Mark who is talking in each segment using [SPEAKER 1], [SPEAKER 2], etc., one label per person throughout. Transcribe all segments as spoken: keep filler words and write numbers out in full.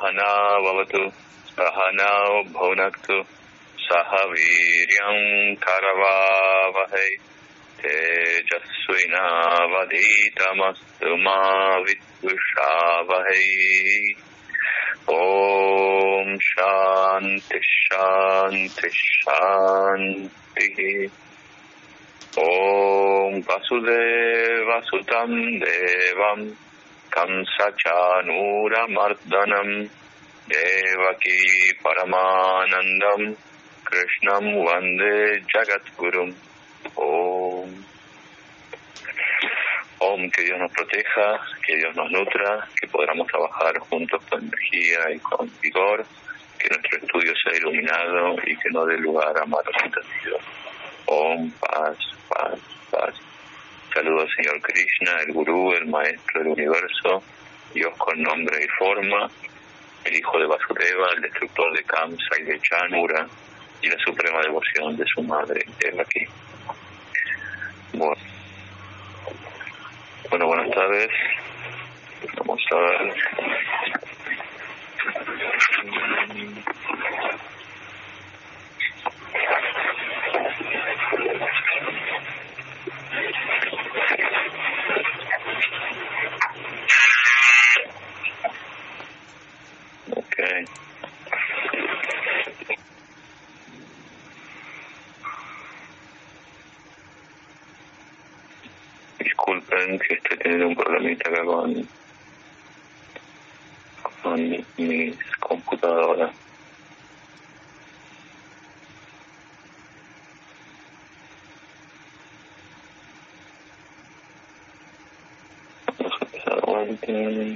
[SPEAKER 1] Sahana Bhavatu Sahana Bhunaktu Saha Viryam Karavavahai Tejasvina Vaditamastu Ma Vidvishavahai. Om Shanti Shanti Shanti. Om Vasudeva Sutam Devam Kamsachanura Mardanam Devaki Paramanandam Krishnam Vande Jagadgurum. Om. Om, que Dios nos proteja, que Dios nos nutra, que podamos trabajar juntos con energía y con vigor, que nuestro estudio sea iluminado y que no dé lugar a malos entendidos. Om, paz, paz, paz. Saludo al Señor Krishna, el Gurú, el Maestro del Universo, Dios con nombre y forma, el Hijo de Vasudeva, el destructor de Kamsa y de Chanura, y la suprema devoción de su madre, Devaki. Bueno. Bueno, buenas tardes. Vamos a ver. Okay. Disculpen que estoy teniendo un problemita acá con, con mi, mi computadora. Vamos a empezar a ver.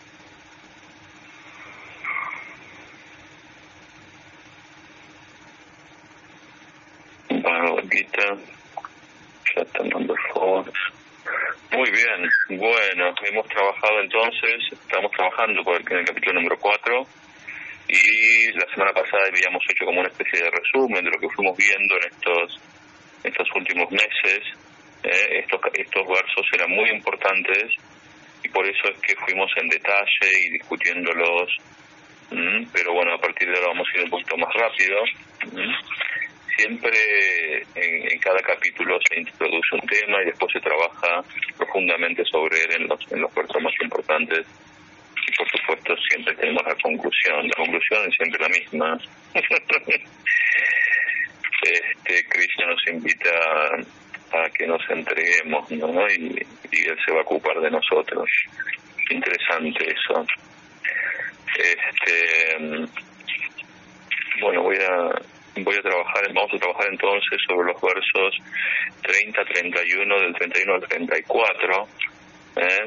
[SPEAKER 1] Bhagavad Gita, chapter number four. Muy bien, bueno, hemos trabajado entonces, estamos trabajando por el, en el capítulo número cuatro y la semana pasada habíamos hecho como una especie de resumen de lo que fuimos viendo en estos estos últimos meses. Eh, estos, estos versos eran muy importantes y por eso es que fuimos en detalle y discutiéndolos, ¿m? Pero bueno, a partir de ahora vamos a ir un poquito más rápido. ¿M? Siempre en, en cada capítulo se introduce un tema y después se trabaja profundamente sobre él en los, en los versos más importantes. Y por supuesto siempre tenemos la conclusión. La conclusión es siempre la misma. este Krishna nos invita a, a que nos entreguemos, ¿no? Y, y Él se va a ocupar de nosotros. Interesante eso. Este, bueno, voy a... Voy a trabajar, vamos a trabajar entonces sobre los versos treinta, treinta y uno, del treinta y uno al treinta y cuatro, ¿eh?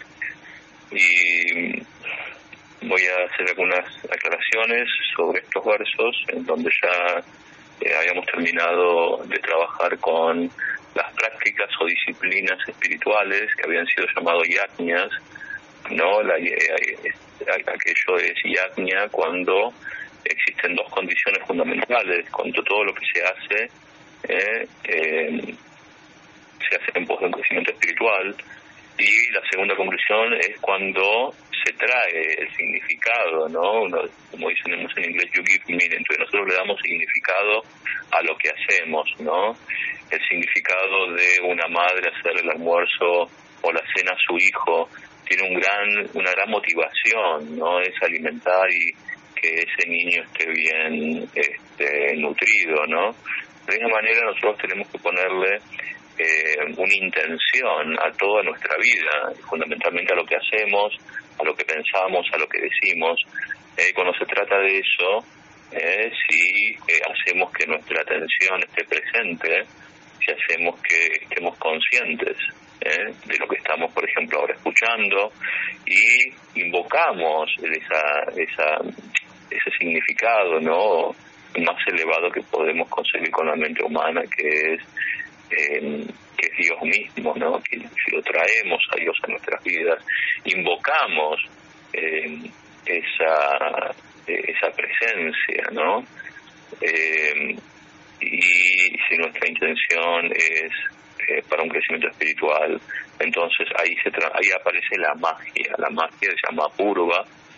[SPEAKER 1] Y voy a hacer algunas aclaraciones sobre estos versos, en donde ya eh, habíamos terminado de trabajar con las prácticas o disciplinas espirituales que habían sido llamados yajñas, ¿no? La, eh, eh, aquello es yajña cuando existen dos condiciones fundamentales, cuando todo lo que se hace eh, eh, se hace en pos de un crecimiento espiritual, y la segunda conclusión es cuando se trae el significado, ¿no? Uno, como dicen en inglés, you give meaning, entonces nosotros le damos significado a lo que hacemos, ¿no? El significado de una madre hacer el almuerzo o la cena a su hijo tiene un gran, una gran motivación, ¿no? Es alimentar y que ese niño esté bien este, nutrido, ¿no? De esa manera nosotros tenemos que ponerle eh, una intención a toda nuestra vida, fundamentalmente a lo que hacemos, a lo que pensamos, a lo que decimos. Eh, cuando se trata de eso, eh, si eh, hacemos que nuestra atención esté presente, si hacemos que estemos conscientes eh, de lo que estamos, por ejemplo, ahora escuchando, y invocamos esa esa ese significado, ¿no?, más elevado que podemos conseguir con la mente humana, que es eh, que es Dios mismo, ¿no? Que si lo traemos a Dios en nuestras vidas, invocamos eh, esa esa presencia, ¿no? Eh, y si nuestra intención es eh, para un crecimiento espiritual, entonces ahí se tra- ahí aparece la magia. La magia se llama purva,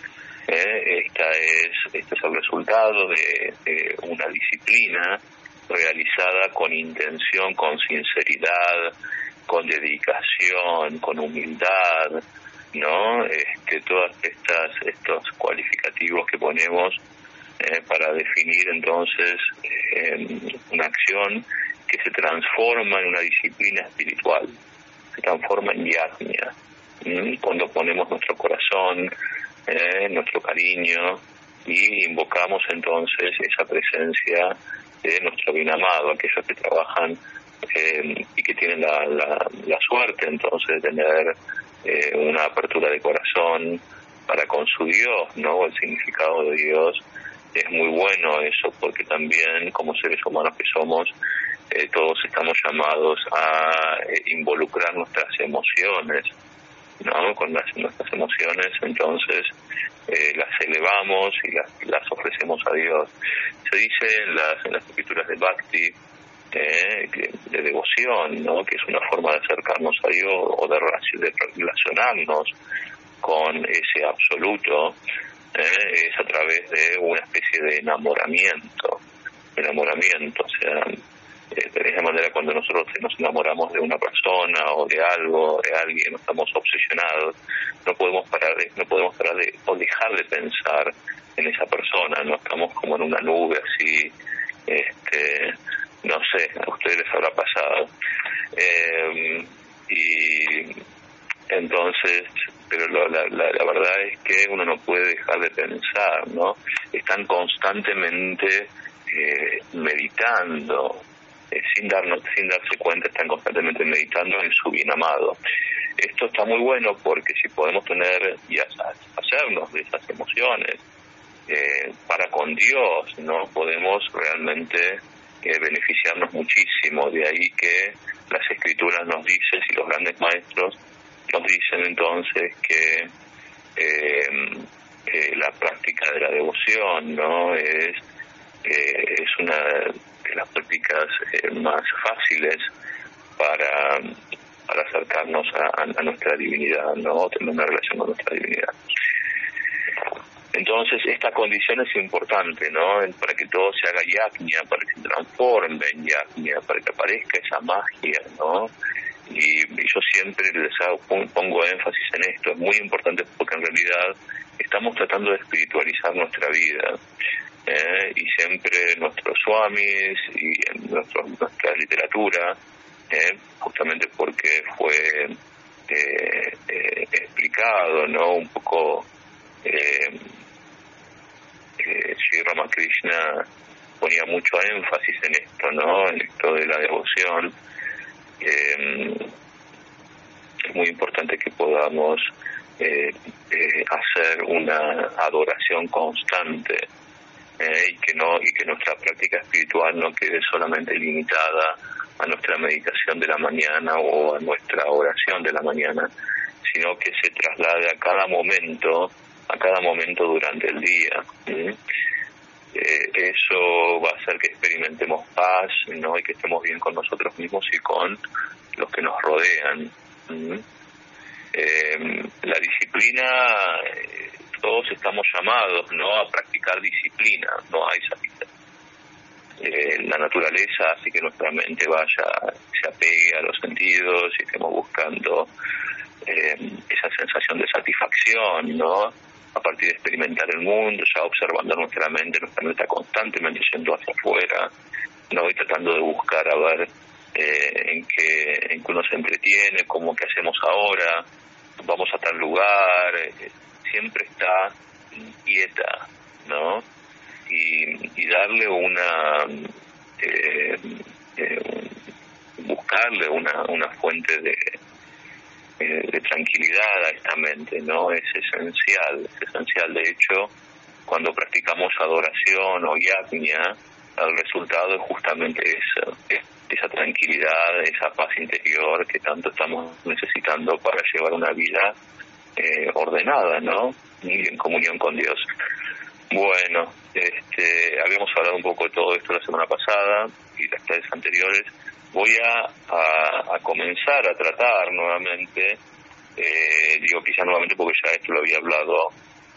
[SPEAKER 1] Eh, esta es, este es el resultado de, de una disciplina realizada con intención, con sinceridad, con dedicación, con humildad, ¿no? Este, todas estas estos cualificativos que ponemos eh, para definir entonces eh, una acción que se transforma en una disciplina espiritual, se transforma en yajna, ¿sí? Cuando ponemos nuestro corazón, eh, nuestro cariño y invocamos entonces esa presencia de nuestro bien amado, aquellos que trabajan eh, y que tienen la, la, la suerte entonces de tener eh, una apertura de corazón para con su Dios, ¿no? El significado de Dios es muy bueno eso, porque también como seres humanos que somos, eh, todos estamos llamados a eh, involucrar nuestras emociones, ¿no? Con las, nuestras emociones, entonces eh, las elevamos y las, las ofrecemos a Dios. Se dice en las, en las escrituras de Bhakti, eh, de devoción, ¿no? Que es una forma de acercarnos a Dios o de, de relacionarnos con ese absoluto, eh, es a través de una especie de enamoramiento, enamoramiento, o sea, Eh, de esa manera cuando nosotros nos enamoramos de una persona o de algo, de alguien, no estamos obsesionados, no podemos parar de, no podemos parar de, o dejar de pensar en esa persona, no estamos como en una nube así, este, no sé, a ustedes les habrá pasado. Eh, y entonces, pero lo, la, la, la verdad es que uno no puede dejar de pensar, ¿no? Están constantemente eh, meditando, Eh, sin darnos, sin darse cuenta, están constantemente meditando en su bien amado. Esto está muy bueno porque si podemos tener y hacernos de esas emociones eh, para con Dios, no podemos realmente eh, beneficiarnos muchísimo. De ahí que las escrituras nos dicen, y los grandes maestros nos dicen entonces que eh, eh, la práctica de la devoción, no es eh, es una de las prácticas eh, más fáciles para, para acercarnos a, a nuestra divinidad, ¿no? Tener una relación con nuestra divinidad. Entonces, esta condición es importante, ¿no? Para que todo se haga yajna, para que se transforme en yajna, para que aparezca esa magia, ¿no? Y, y yo siempre les hago, pongo énfasis en esto, es muy importante porque en realidad estamos tratando de espiritualizar nuestra vida. Eh, y siempre nuestros swamis y en nuestro, nuestra literatura, eh, justamente porque fue eh, eh, explicado, ¿no? Un poco eh, eh, Sri Ramakrishna ponía mucho énfasis en esto, ¿no? En esto de la devoción. Eh, es muy importante que podamos eh, eh, hacer una adoración constante. Eh, y que no y que nuestra práctica espiritual no quede solamente limitada a nuestra meditación de la mañana o a nuestra oración de la mañana, sino que se traslade a cada momento, a cada momento durante el día. ¿Mm? Eh, eso va a hacer que experimentemos paz, ¿no? Y que estemos bien con nosotros mismos y con los que nos rodean. ¿Mm? Eh, la disciplina, eh, todos estamos llamados, ¿no?, a practicar disciplina, no hay salida. Eh, la naturaleza hace que nuestra mente vaya, se apegue a los sentidos y estemos buscando eh, esa sensación de satisfacción, ¿no?, a partir de experimentar el mundo, ya observando nuestra mente, nuestra mente está constantemente yendo hacia afuera, ¿no?, y tratando de buscar a ver eh, en qué en qué uno se entretiene, cómo qué hacemos ahora, vamos a tal lugar, eh, siempre está inquieta, ¿no? Y, y darle una, eh, eh, buscarle una, una fuente de, eh, de tranquilidad a esta mente, ¿no? Es esencial, es esencial. De hecho, cuando practicamos adoración o yajna, el resultado es justamente eso, esa tranquilidad, esa paz interior que tanto estamos necesitando para llevar una vida eh, ordenada, ¿no?, y en comunión con Dios. Bueno, este, habíamos hablado un poco de todo esto la semana pasada y las clases anteriores. Voy a, a, a comenzar a tratar nuevamente, eh, digo quizá nuevamente porque ya esto lo había hablado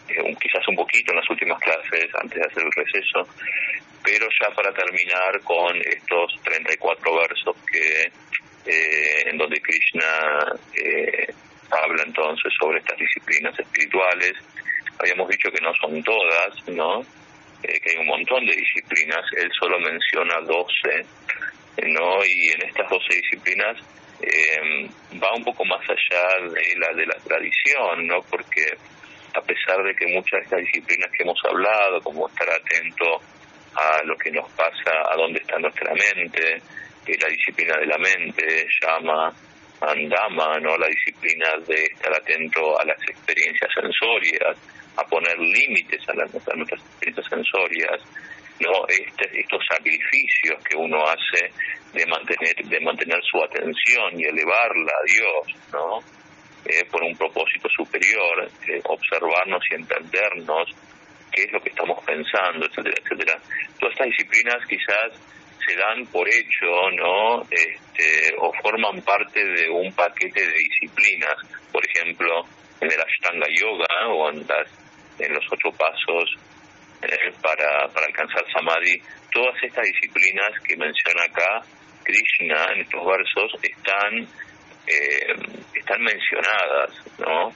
[SPEAKER 1] eh, un, quizás un poquito en las últimas clases antes de hacer el receso, pero ya para terminar con estos treinta y cuatro versos que eh, en donde Krishna eh, habla entonces sobre estas disciplinas espirituales. Habíamos dicho que no son todas, ¿no? Eh, que hay un montón de disciplinas. Él solo menciona doce, ¿no? Y en estas doce disciplinas eh, va un poco más allá de la de la tradición, ¿no? Porque a pesar de que muchas de estas disciplinas que hemos hablado, como estar atento a lo que nos pasa, a dónde está nuestra mente, eh, la disciplina de la mente, llama andama, ¿no? La disciplina de estar atento a las experiencias sensorias, a poner límites a, las, a nuestras experiencias sensorias, ¿no? Este, estos sacrificios que uno hace de mantener de mantener su atención y elevarla a Dios, ¿no? Eh, por un propósito superior, eh, observarnos y entendernos qué es lo que estamos pensando, etcétera, etcétera. Todas estas disciplinas quizás se dan por hecho, ¿no? Este, o forman parte de un paquete de disciplinas. Por ejemplo, en el Ashtanga Yoga o en, las, en los ocho pasos eh, para, para alcanzar Samadhi, todas estas disciplinas que menciona acá Krishna en estos versos están eh, están mencionadas, ¿no?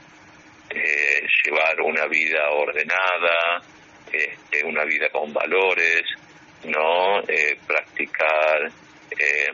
[SPEAKER 1] Eh, llevar una vida ordenada, este, una vida con valores, ¿no? Eh, practicar eh,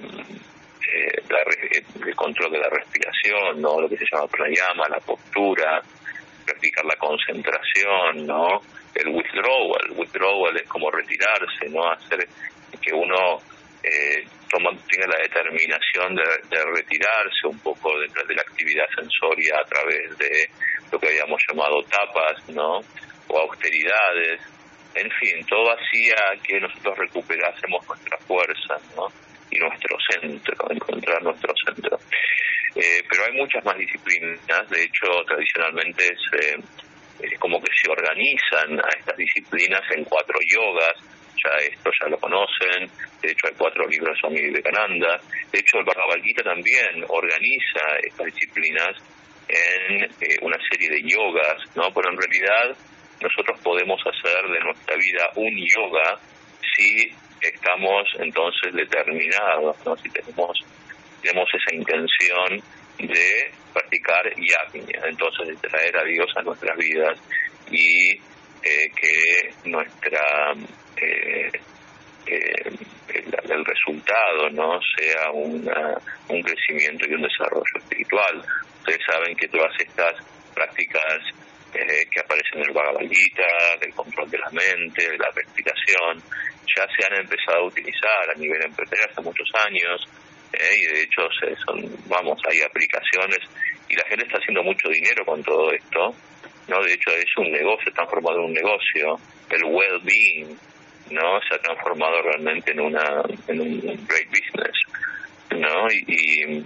[SPEAKER 1] eh, la, el control de la respiración, ¿no? Lo que se llama pranayama, la postura, practicar la concentración, ¿no? El withdrawal, withdrawal es como retirarse, ¿no? Hacer que uno eh, toma, tenga la determinación de, de retirarse un poco de, de la actividad sensoria a través de lo que habíamos llamado tapas, ¿no? O austeridades. En fin, todo hacía que nosotros recuperásemos nuestra fuerza, ¿no? Y nuestro centro, encontrar nuestro centro. Eh, pero hay muchas más disciplinas. De hecho, tradicionalmente se, es como que se organizan a estas disciplinas en cuatro yogas. Ya esto ya lo conocen. De hecho, hay cuatro libros de Swami Vivekananda. De hecho, el Bhagavad Gita también organiza estas disciplinas en eh, una serie de yogas, ¿no? Pero en realidad nosotros podemos hacer de nuestra vida un yoga si estamos entonces determinados, ¿no? Si tenemos tenemos esa intención de practicar yajna, entonces de traer a Dios a nuestras vidas y eh, que nuestra eh, eh, el, el resultado no sea una, un crecimiento y un desarrollo espiritual. Ustedes saben que todas estas prácticas eh, que aparecen en el Bhagavad Gita, del control de la mente, de la respiración, ya se han empezado a utilizar a nivel empresarial hace muchos años, eh, y de hecho se son, vamos, hay aplicaciones y la gente está haciendo mucho dinero con todo esto, ¿no? De hecho es un negocio, está transformado en un negocio, el well-being, ¿no? Se ha transformado realmente en una en un great business, ¿no? Y, y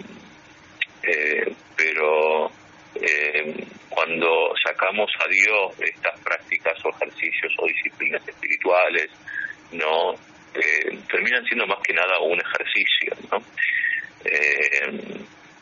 [SPEAKER 1] eh, pero eh, cuando sacamos a Dios de estas prácticas o ejercicios o disciplinas espirituales, no eh, terminan siendo más que nada un ejercicio, ¿no? Eh,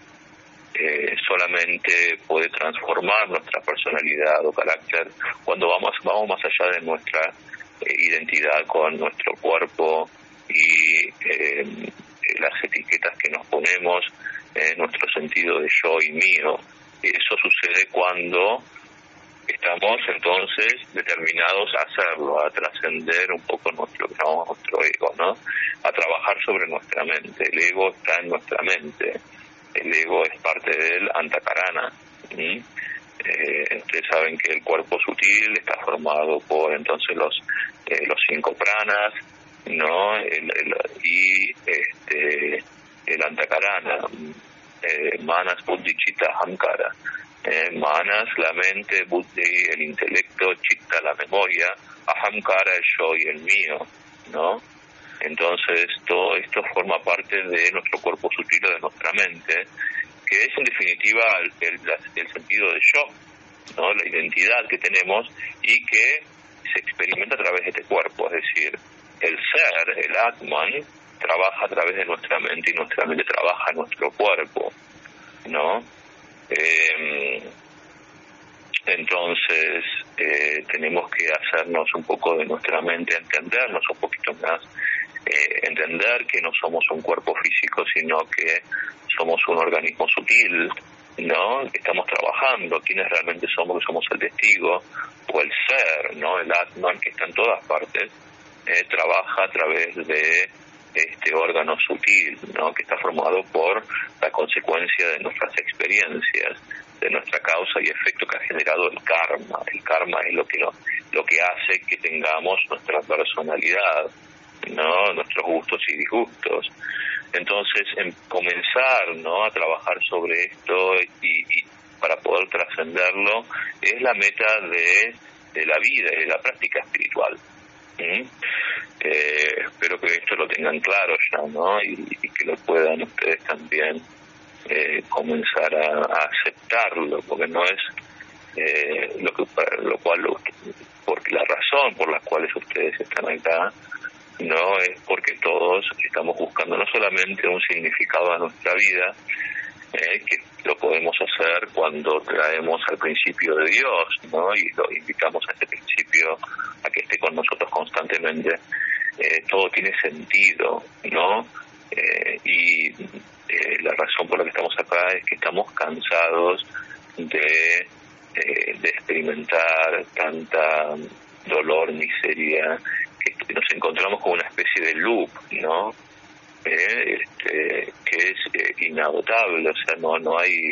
[SPEAKER 1] eh, solamente puede transformar nuestra personalidad o carácter cuando vamos vamos más allá de nuestra eh, identidad con nuestro cuerpo y eh, las etiquetas que nos ponemos, eh, nuestro sentido de yo y mío. Eso sucede cuando estamos entonces determinados a hacerlo, a trascender un poco nuestro, no, nuestro ego, ¿no? A trabajar sobre nuestra mente. El ego está en nuestra mente. El ego es parte del antakarana. ¿Mm? Eh, ustedes saben que el cuerpo sutil está formado por entonces los eh, los cinco pranas, ¿no? El, el, y este el antakarana, eh, manas, buddhi, chitta, ahamkara. Eh, manas, la mente, buddhi, el intelecto, chitta, la memoria, ahamkara, el yo y el mío, ¿no? Entonces todo esto forma parte de nuestro cuerpo sutil o de nuestra mente, que es en definitiva el, el, el sentido de yo, ¿no? La identidad que tenemos y que se experimenta a través de este cuerpo, es decir, el ser, el Atman, trabaja a través de nuestra mente y nuestra mente trabaja en nuestro cuerpo, ¿no? Eh, Entonces eh, tenemos que hacernos un poco de nuestra mente, entendernos un poquito más, eh, entender que no somos un cuerpo físico, sino que somos un organismo sutil, ¿no? Estamos trabajando, quiénes realmente somos, que somos el testigo o el ser, ¿no? El Atman, que está en todas partes, eh, trabaja a través de este órgano sutil, ¿no? Que está formado por la consecuencia de nuestras experiencias, de nuestra causa y efecto que ha generado el karma. El karma es lo que lo, lo que hace que tengamos nuestra personalidad, ¿no? Nuestros gustos y disgustos. Entonces, en comenzar, ¿no?, a trabajar sobre esto y, y para poder trascenderlo es la meta de, de la vida y de la práctica espiritual. ¿Mm? Eh, espero que esto lo tengan claro ya, ¿no? Y, y que lo puedan ustedes también eh, comenzar a, a aceptarlo, porque no es eh, lo que lo cual porque la razón por la cual ustedes están acá no es porque todos estamos buscando no solamente un significado a nuestra vida, eh, que lo podemos hacer cuando traemos al principio de Dios, ¿no? Y lo invitamos a ese principio a que esté con nosotros constantemente. Eh, todo tiene sentido, ¿no? Eh, y eh, la razón por la que estamos acá es que estamos cansados de, eh, de experimentar tanta dolor, miseria, que nos encontramos con una especie de loop, ¿no? Eh, este, que es eh, inagotable, o sea, no no hay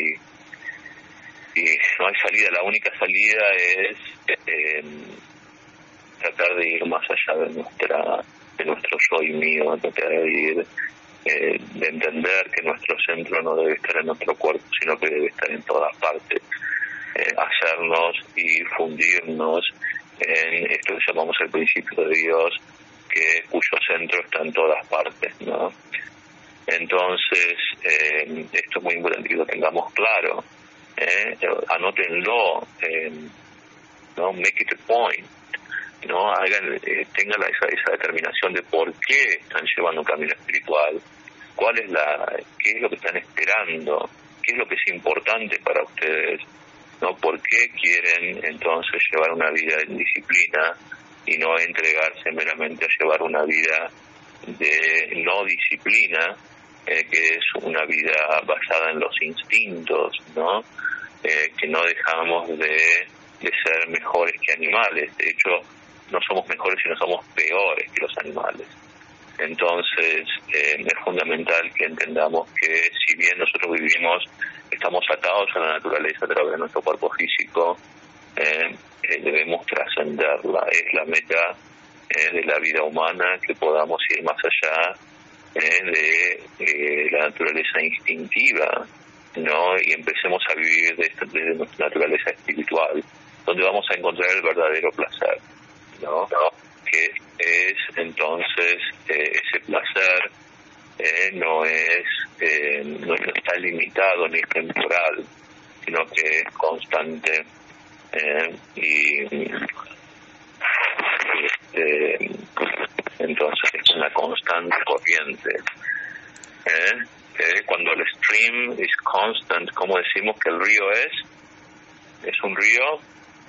[SPEAKER 1] y no hay salida. La única salida es eh, tratar de ir más allá de nuestra de nuestro yo y mío, tratar de ir eh, de entender que nuestro centro no debe estar en nuestro cuerpo, sino que debe estar en todas partes, eh, hacernos y fundirnos en esto que llamamos el principio de Dios, que cuyo centro está en todas partes, ¿no? Entonces, eh, esto es muy importante que lo tengamos claro, ¿eh? Anótenlo, eh, ¿no? Make it a point, ¿no? Hagan, eh, tengan esa, esa determinación de por qué están llevando un camino espiritual, cuál es la, qué es lo que están esperando, qué es lo que es importante para ustedes, ¿no? ¿Por qué quieren entonces llevar una vida en disciplina y no entregarse meramente a llevar una vida de no disciplina, eh, que es una vida basada en los instintos, ¿no? Eh, que no dejamos de, de ser mejores que animales. De hecho, no somos mejores, sino somos peores que los animales. Entonces, eh, es fundamental que entendamos que si bien nosotros vivimos, estamos atados a la naturaleza a través de nuestro cuerpo físico, eh, eh, debemos trascenderla. Es la meta eh, de la vida humana, que podamos ir más allá eh, de eh, la naturaleza instintiva, ¿no? Y empecemos a vivir desde, desde nuestra naturaleza espiritual, donde vamos a encontrar el verdadero placer, ¿no? ¿No? Que es entonces eh, ese placer eh, no es eh, no está limitado ni temporal, sino que es constante, eh, y este, entonces es una constante corriente, eh, eh, cuando el stream is constant, como decimos que el río es es un río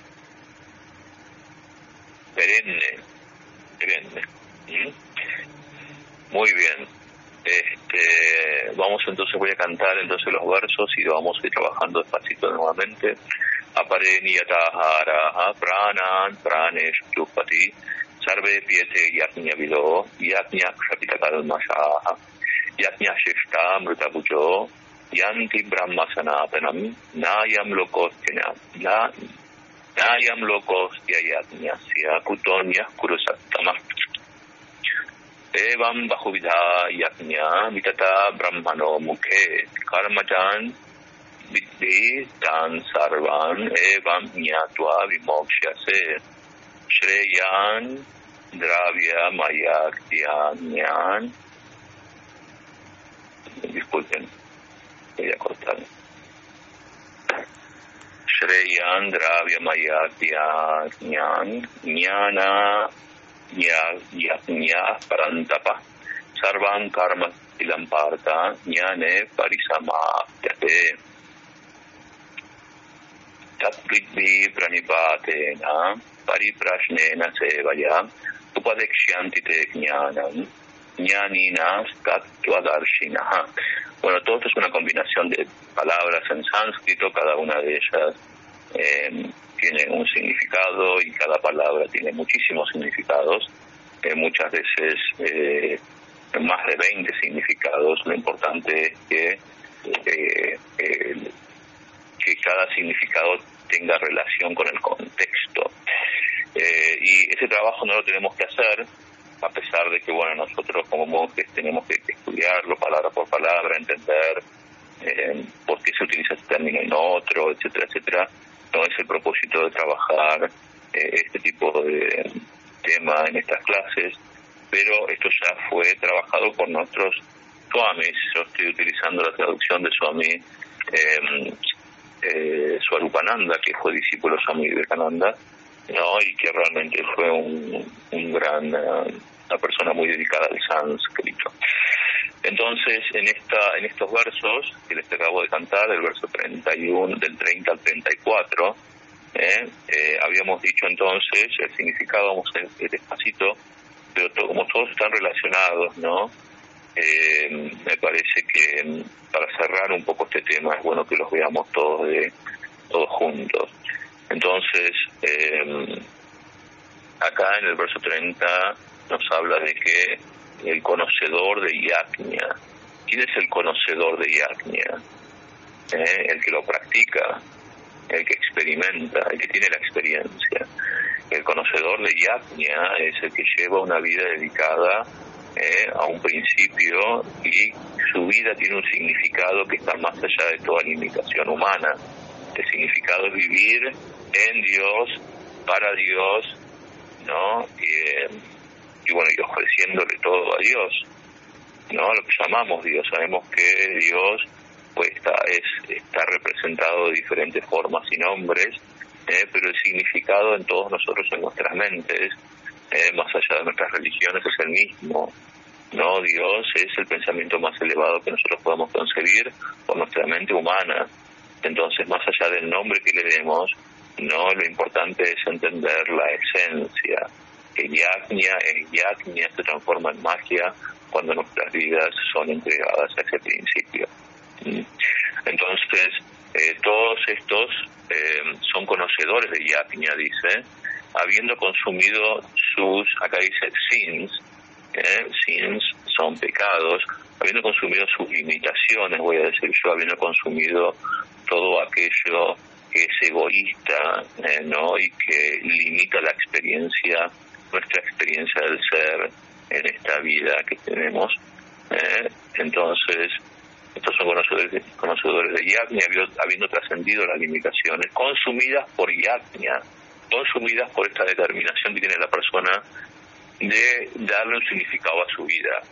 [SPEAKER 1] perenne perenne. ¿Mm? Muy bien. Este, vamos entonces, voy a cantar entonces los versos y lo vamos a ir trabajando despacito nuevamente. Apare niyataharaha pranan pranesh chupati sarve piete yajña vilo yajña kshapitakalmashaha yajña shishta mrutabujo yanti brahma sanatanam nayam lokostina la nayam lokostya yajñasya kutonya kurusattama evam bahuvidha yajña vitata brahmano mukhe karmajan vidhi tan sarvan evam nyatva vimokshase shreyan dravya mayakyanyan. Disculpen, voy a cortar. Shreyan dravya mayakyanyan jnana yajña parantapa sarvan karma ilamparta jnane parisamapyate. Tatvidhi pranipatena pariprashnena sevaya upadekshanti te jnanam jnaninas tattvadarshinah. Bueno, todo esto es una combinación de palabras en sánscrito, cada una de ellas eh, tiene un significado y cada palabra tiene muchísimos significados, eh, muchas veces eh, más de veinte significados. Lo importante es que, eh, eh, que cada significado tenga relación con el contexto. Eh, y ese trabajo no lo tenemos que hacer, a pesar de que, bueno, nosotros como monjes tenemos que, que estudiarlo palabra por palabra, entender eh, por qué se utiliza este término en otro, etcétera, etcétera. No es el propósito de trabajar eh, este tipo de tema en estas clases, pero esto ya fue trabajado por nuestros swamis. Yo estoy utilizando la traducción de Swami eh, eh, Swarupananda, que fue discípulo de Swami Vivekananda, ¿no? Y que realmente fue un, un gran, uh, una persona muy dedicada al sánscrito. Entonces, en esta, en estos versos que les acabo de cantar, del verso treinta y uno, del treinta al treinta y cuatro, eh, eh, habíamos dicho entonces el significado, vamos a ir despacito, pero to, como todos están relacionados, ¿no? Eh, me parece que para cerrar un poco este tema es bueno que los veamos todos de, todos juntos. Entonces, eh, acá en el verso treinta nos habla de que el conocedor de yajna. ¿Quién es el conocedor de yajna? Eh, el que lo practica, el que experimenta, el que tiene la experiencia. El conocedor de yajna es el que lleva una vida dedicada eh, a un principio y su vida tiene un significado que está más allá de toda limitación humana. El significado es vivir en Dios, para Dios, ¿no? Y, y bueno, y ofreciéndole todo a Dios, ¿no? Lo que llamamos Dios. Sabemos que Dios pues está, es, está representado de diferentes formas y nombres, eh, pero el significado en todos nosotros, en nuestras mentes, eh, más allá de nuestras religiones, es el mismo, ¿no? Dios es el pensamiento más elevado que nosotros podemos concebir por nuestra mente humana. Entonces, más allá del nombre que le demos, no, lo importante es entender la esencia. Que yajna, el yajna se transforma en magia cuando nuestras vidas son entregadas a ese principio. Entonces, eh, todos estos eh, son conocedores de yajna, dice, habiendo consumido sus, acá dice sins, eh, sins son pecados, habiendo consumido sus limitaciones, voy a decir yo, habiendo consumido todo aquello que es egoísta, eh, ¿no? Y que limita la experiencia, nuestra experiencia del ser en esta vida que tenemos. Eh, entonces, estos son conocedores, conocedores de yajna, habiendo trascendido las limitaciones, consumidas por yajna, consumidas por esta determinación que tiene la persona de darle un significado a su vida.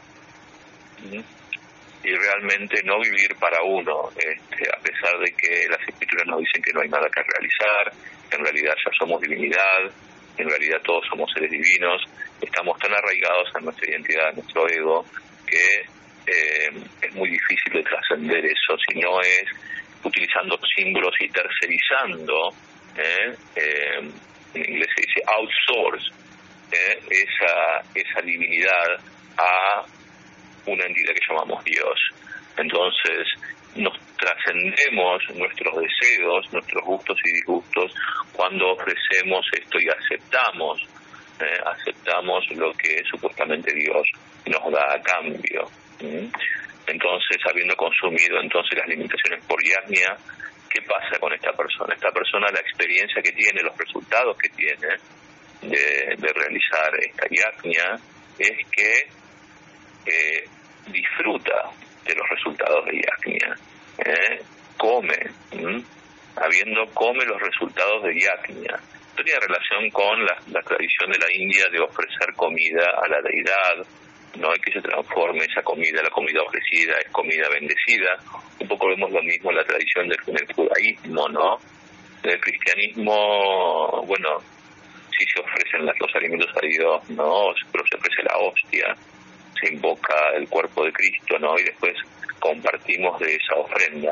[SPEAKER 1] ¿Mm? Y realmente no vivir para uno, este, a pesar de que las escrituras nos dicen que no hay nada que realizar, que en realidad ya somos divinidad, en realidad todos somos seres divinos, estamos tan arraigados a nuestra identidad, a nuestro ego, que eh, es muy difícil de trascender eso, si no es utilizando símbolos y tercerizando, eh, eh, en inglés se dice outsource, eh, esa, esa divinidad a una entidad que llamamos Dios. Entonces nos trascendemos nuestros deseos, nuestros gustos y disgustos cuando ofrecemos esto y aceptamos eh, aceptamos lo que supuestamente Dios nos da a cambio. ¿Mm? Entonces, habiendo consumido entonces las limitaciones por yajna, ¿qué pasa con esta persona? Esta persona, la experiencia que tiene, los resultados que tiene de, de realizar esta yajna es que Eh, disfruta de los resultados de yajna, eh, come, ¿m? habiendo come los resultados de yajna. Esto tiene relación con la, la tradición de la India de ofrecer comida a la deidad, no hay que se transforme esa comida, la comida ofrecida es comida bendecida. Un poco vemos lo mismo en la tradición del, del judaísmo, ¿no? En el cristianismo, bueno, sí se ofrecen los alimentos a Dios, ¿no? Pero se ofrece la hostia, se invoca el cuerpo de Cristo, ¿no? Y después compartimos de esa ofrenda.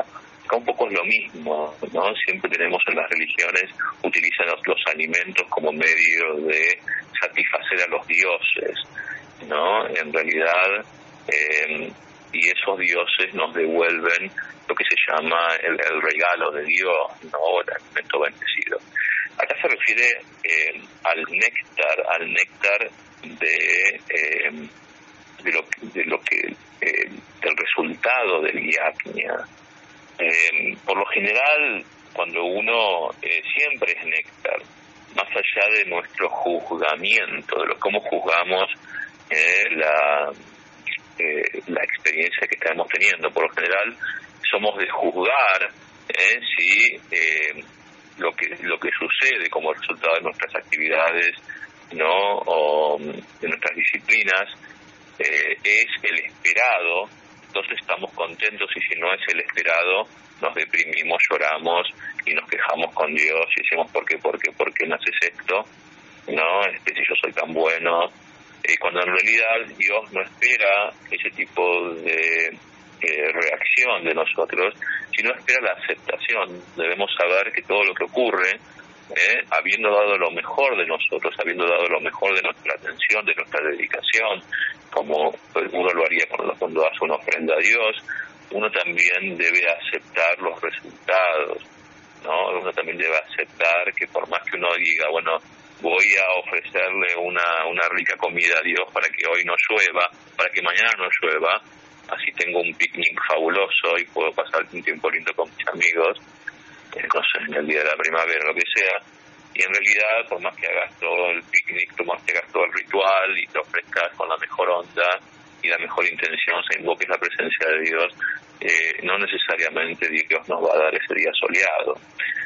[SPEAKER 1] acá un poco es lo mismo, ¿no? Siempre tenemos en las religiones, utilizan los, los alimentos como medio de satisfacer a los dioses, ¿no? En realidad, eh, y esos dioses nos devuelven lo que se llama el, el regalo de Dios, ¿no? El alimento bendecido. Acá se refiere eh, al néctar, al néctar de, eh, de lo, de lo que, eh, del resultado del yajna. Eh, por lo general, cuando uno eh, siempre es néctar, más allá de nuestro juzgamiento, de lo cómo juzgamos eh, la, eh, la experiencia que estamos teniendo, por lo general somos de juzgar eh, si eh, lo que lo que sucede como resultado de nuestras actividades, no, o de nuestras disciplinas eh, es el esperado. Entonces estamos contentos, y si no es el esperado, nos deprimimos, lloramos y nos quejamos con Dios y decimos ¿por qué, por qué, por qué no haces esto? No, este, si yo soy tan bueno. Eh, cuando en realidad Dios no espera ese tipo de eh, reacción de nosotros, sino espera la aceptación. Debemos saber que todo lo que ocurre, eh, habiendo dado lo mejor de nosotros, habiendo dado lo mejor de nuestra atención, de nuestra dedicación, como uno lo haría cuando, cuando hace una ofrenda a Dios, uno también debe aceptar los resultados, ¿no? Uno también debe aceptar que por más que uno diga, bueno, voy a ofrecerle una, una rica comida a Dios para que hoy no llueva, para que mañana no llueva, así tengo un picnic fabuloso y puedo pasar un tiempo lindo con mis amigos, eh, no sé, en el día de la primavera, lo que sea. Y en realidad, por más que hagas todo el picnic, por más que hagas todo el ritual y te ofrezcas con la mejor onda y la mejor intención, se invoque la presencia de Dios, eh, no necesariamente Dios nos va a dar ese día soleado.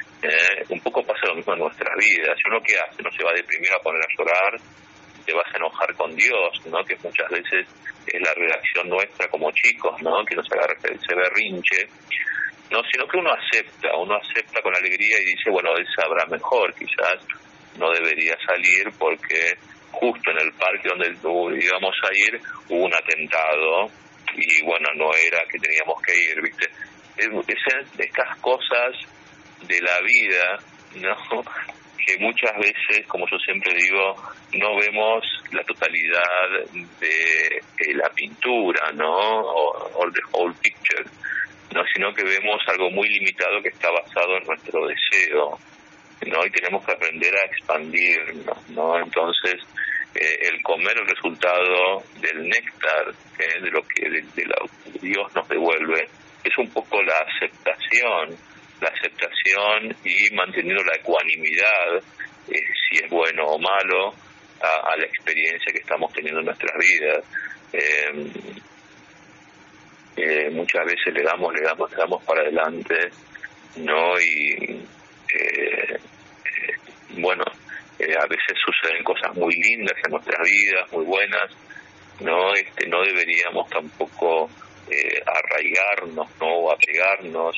[SPEAKER 1] Eh, un poco pasa lo mismo en nuestras vidas. Si uno, ¿qué hace? No se va a deprimir, a poner a llorar, te vas a enojar con Dios, ¿no? Que muchas veces es la reacción nuestra como chicos, ¿no? Que nos agarra ese berrinche. No, sino que uno acepta, uno acepta con alegría y dice, bueno, él sabrá mejor, quizás no debería salir porque justo en el parque donde íbamos a ir hubo un atentado y bueno, no era que teníamos que ir, ¿viste? Es, es, estas cosas de la vida, ¿no? Que muchas veces, como yo siempre digo, no vemos la totalidad de, de la pintura, ¿no? O, o the whole picture, no, sino que vemos algo muy limitado que está basado en nuestro deseo, ¿no? Y tenemos que aprender a expandirnos, ¿no? Entonces, eh, el comer el resultado del néctar, ¿eh? de lo que de, de la, Dios nos devuelve, es un poco la aceptación, la aceptación y manteniendo la ecuanimidad, eh, si es bueno o malo, a, a la experiencia que estamos teniendo en nuestras vidas. Eh, Eh, muchas veces le damos, le damos, le damos para adelante, ¿no? Y eh, eh, bueno, eh, a veces suceden cosas muy lindas en nuestras vidas, muy buenas, ¿no? Este, no deberíamos tampoco eh, arraigarnos, ¿no? O apegarnos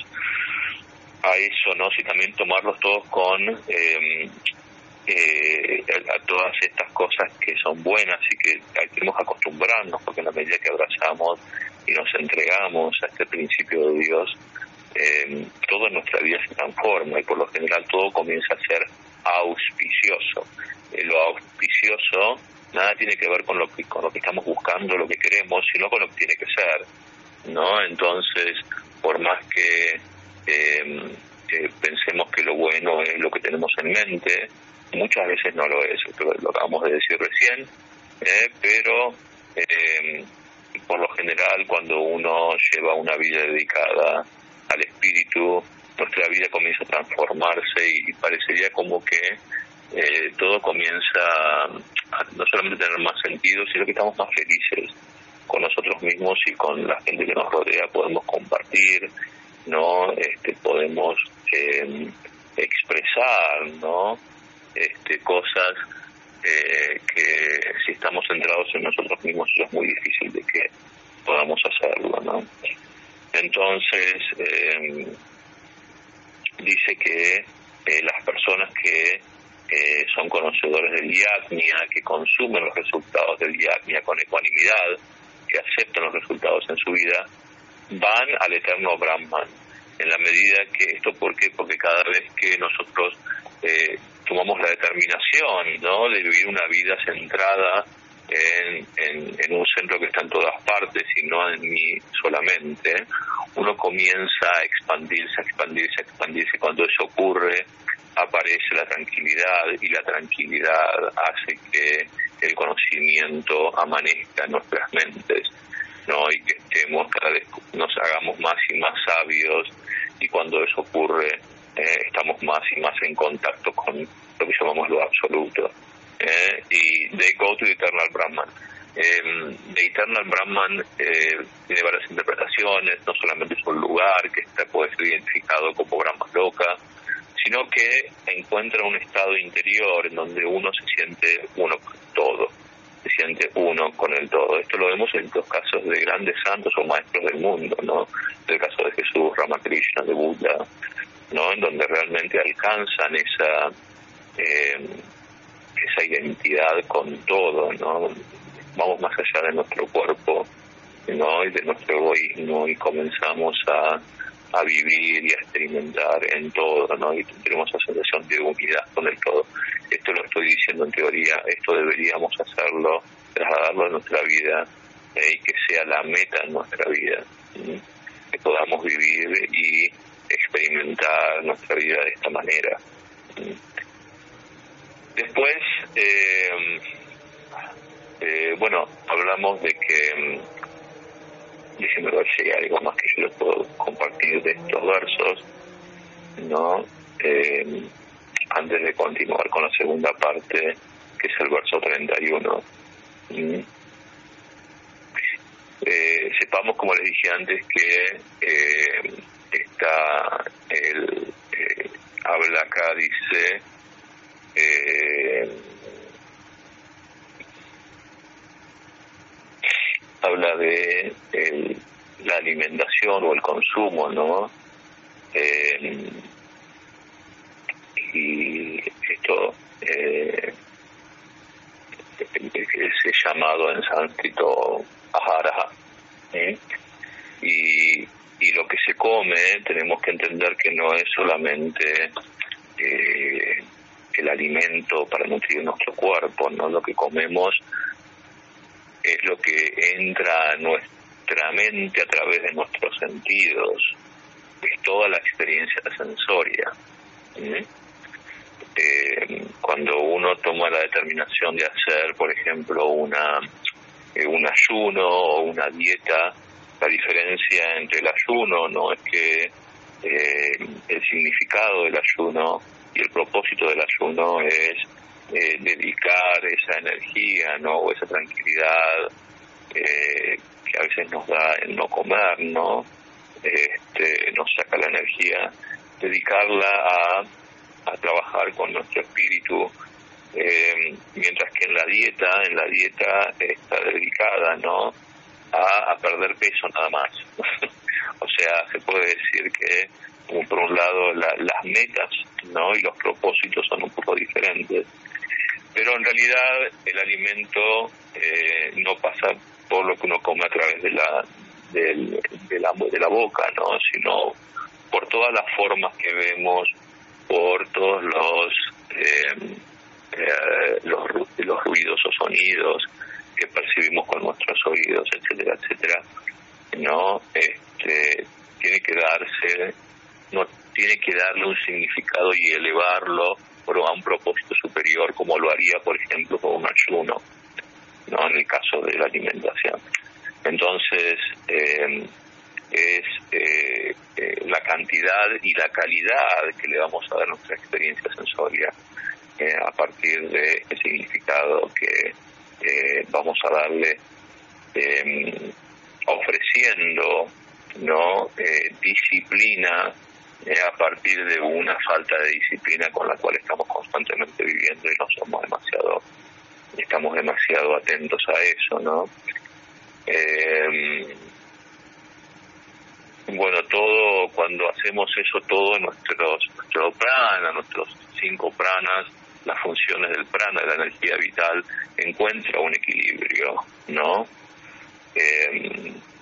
[SPEAKER 1] a eso, ¿no? Si también tomarlos todos con eh, eh, a todas estas cosas que son buenas y que tenemos que acostumbrarnos, porque en la medida que abrazamos y nos entregamos a este principio de Dios, eh, todo en nuestra vida se transforma y por lo general todo comienza a ser auspicioso. Eh, lo auspicioso nada tiene que ver con lo que con lo que estamos buscando, lo que queremos, sino con lo que tiene que ser, ¿no? Entonces, por más que eh, eh, pensemos que lo bueno es lo que tenemos en mente, muchas veces no lo es, lo, lo acabamos de decir recién, eh, pero eh, por lo general cuando uno lleva una vida dedicada al espíritu, nuestra vida comienza a transformarse y parecería como que eh, todo comienza a no solamente tener más sentido, sino que estamos más felices con nosotros mismos y con la gente que nos rodea. Podemos compartir, ¿no? Este, podemos eh, expresar, ¿no? Este, cosas eh, que si estamos centrados en nosotros mismos es muy difícil de que podamos hacerlo, ¿no? Entonces eh, dice que eh, las personas que eh, son conocedores del yajna, que consumen los resultados del yajna con ecuanimidad, que aceptan los resultados en su vida, van al eterno Brahman. en la medida que esto, ¿por qué? Porque cada vez que nosotros eh, tomamos la determinación, ¿no?, de vivir una vida centrada en, en, en un centro que está en todas partes y no en mí solamente, uno comienza a expandirse, a expandirse, a expandirse. Cuando eso ocurre, aparece la tranquilidad, y la tranquilidad hace que el conocimiento amanezca en nuestras mentes, ¿no?, y que estemos cada vez, nos hagamos más y más sabios, y cuando eso ocurre, eh, estamos más y más en contacto con lo que llamamos lo absoluto. Eh, y they go to the eternal Brahman. Eh, the eternal Brahman eh, tiene varias interpretaciones. No solamente es un lugar que está, puede ser identificado como Brahma Loka, sino que encuentra un estado interior en donde uno se siente uno con todo, se siente uno con el todo. Esto lo vemos en los casos de grandes santos o maestros del mundo, ¿no? En el caso de Jesús, Ramakrishna, de Buda, ¿no?, en donde realmente alcanzan esa eh, esa identidad con todo, ¿no? Vamos más allá de nuestro cuerpo, ¿no?, y de nuestro egoísmo, y comenzamos a, a vivir y a experimentar en todo, ¿no?, y tenemos esa sensación de unidad con el todo. Esto lo estoy diciendo en teoría, esto deberíamos hacerlo, trasladarlo a nuestra vida, eh, y que sea la meta en nuestra vida, ¿sí?, que podamos vivir y experimentar nuestra vida de esta manera, ¿sí? Después, eh, eh, bueno, hablamos de que, déjenme ver si hay algo más que yo les puedo compartir de estos versos, ¿no? Eh, antes de continuar con la segunda parte, que es el verso treinta y uno. ¿Mm? Eh, sepamos, como les dije antes, que eh, está el eh, habla acá, dice eh, habla de el, la alimentación o el consumo, ¿no? Eh, y esto eh, es llamado en sánscrito ahara, ¿eh? y, y lo que se come, tenemos que entender que no es solamente eh, el alimento para nutrir nuestro cuerpo, ¿no? Lo que comemos es lo que entra a nuestra mente a través de nuestros sentidos, es toda la experiencia sensoria, ¿sí? Eh, cuando uno toma la determinación de hacer, por ejemplo, una eh, un ayuno o una dieta, la diferencia entre el ayuno, no es que eh, el significado del ayuno y el propósito del ayuno es eh, dedicar esa energía, no, o esa tranquilidad eh, que a veces nos da el no comer, no, este, nos saca la energía, dedicarla a a trabajar con nuestro espíritu, eh, mientras que en la dieta, en la dieta está dedicada, ¿no?, a, a perder peso nada más. O sea, se puede decir que, como por un lado, la, las metas, ¿no?, y los propósitos son un poco diferentes, pero en realidad el alimento eh, no pasa por lo que uno come a través de la, del, de la, de la boca, ¿no?, sino por todas las formas que vemos, por todos los, eh, eh, los los ruidos o sonidos que percibimos con nuestros oídos, etcétera, etcétera, no, este, tiene que darse, no tiene que darle un significado y elevarlo por a un propósito superior, como lo haría, por ejemplo, con un ayuno, no, en el caso de la alimentación. Entonces, eh, es eh, eh, la cantidad y la calidad que le vamos a dar a nuestra experiencia sensoria eh, a partir de el significado que eh, vamos a darle, eh, ofreciendo, no eh, disciplina eh, a partir de una falta de disciplina con la cual estamos constantemente viviendo y no somos demasiado estamos demasiado atentos a eso, ¿no? Eh, Bueno, todo, cuando hacemos eso, todo nuestros, nuestro prana, nuestros cinco pranas, las funciones del prana, de la energía vital, encuentra un equilibrio, ¿no? Eh,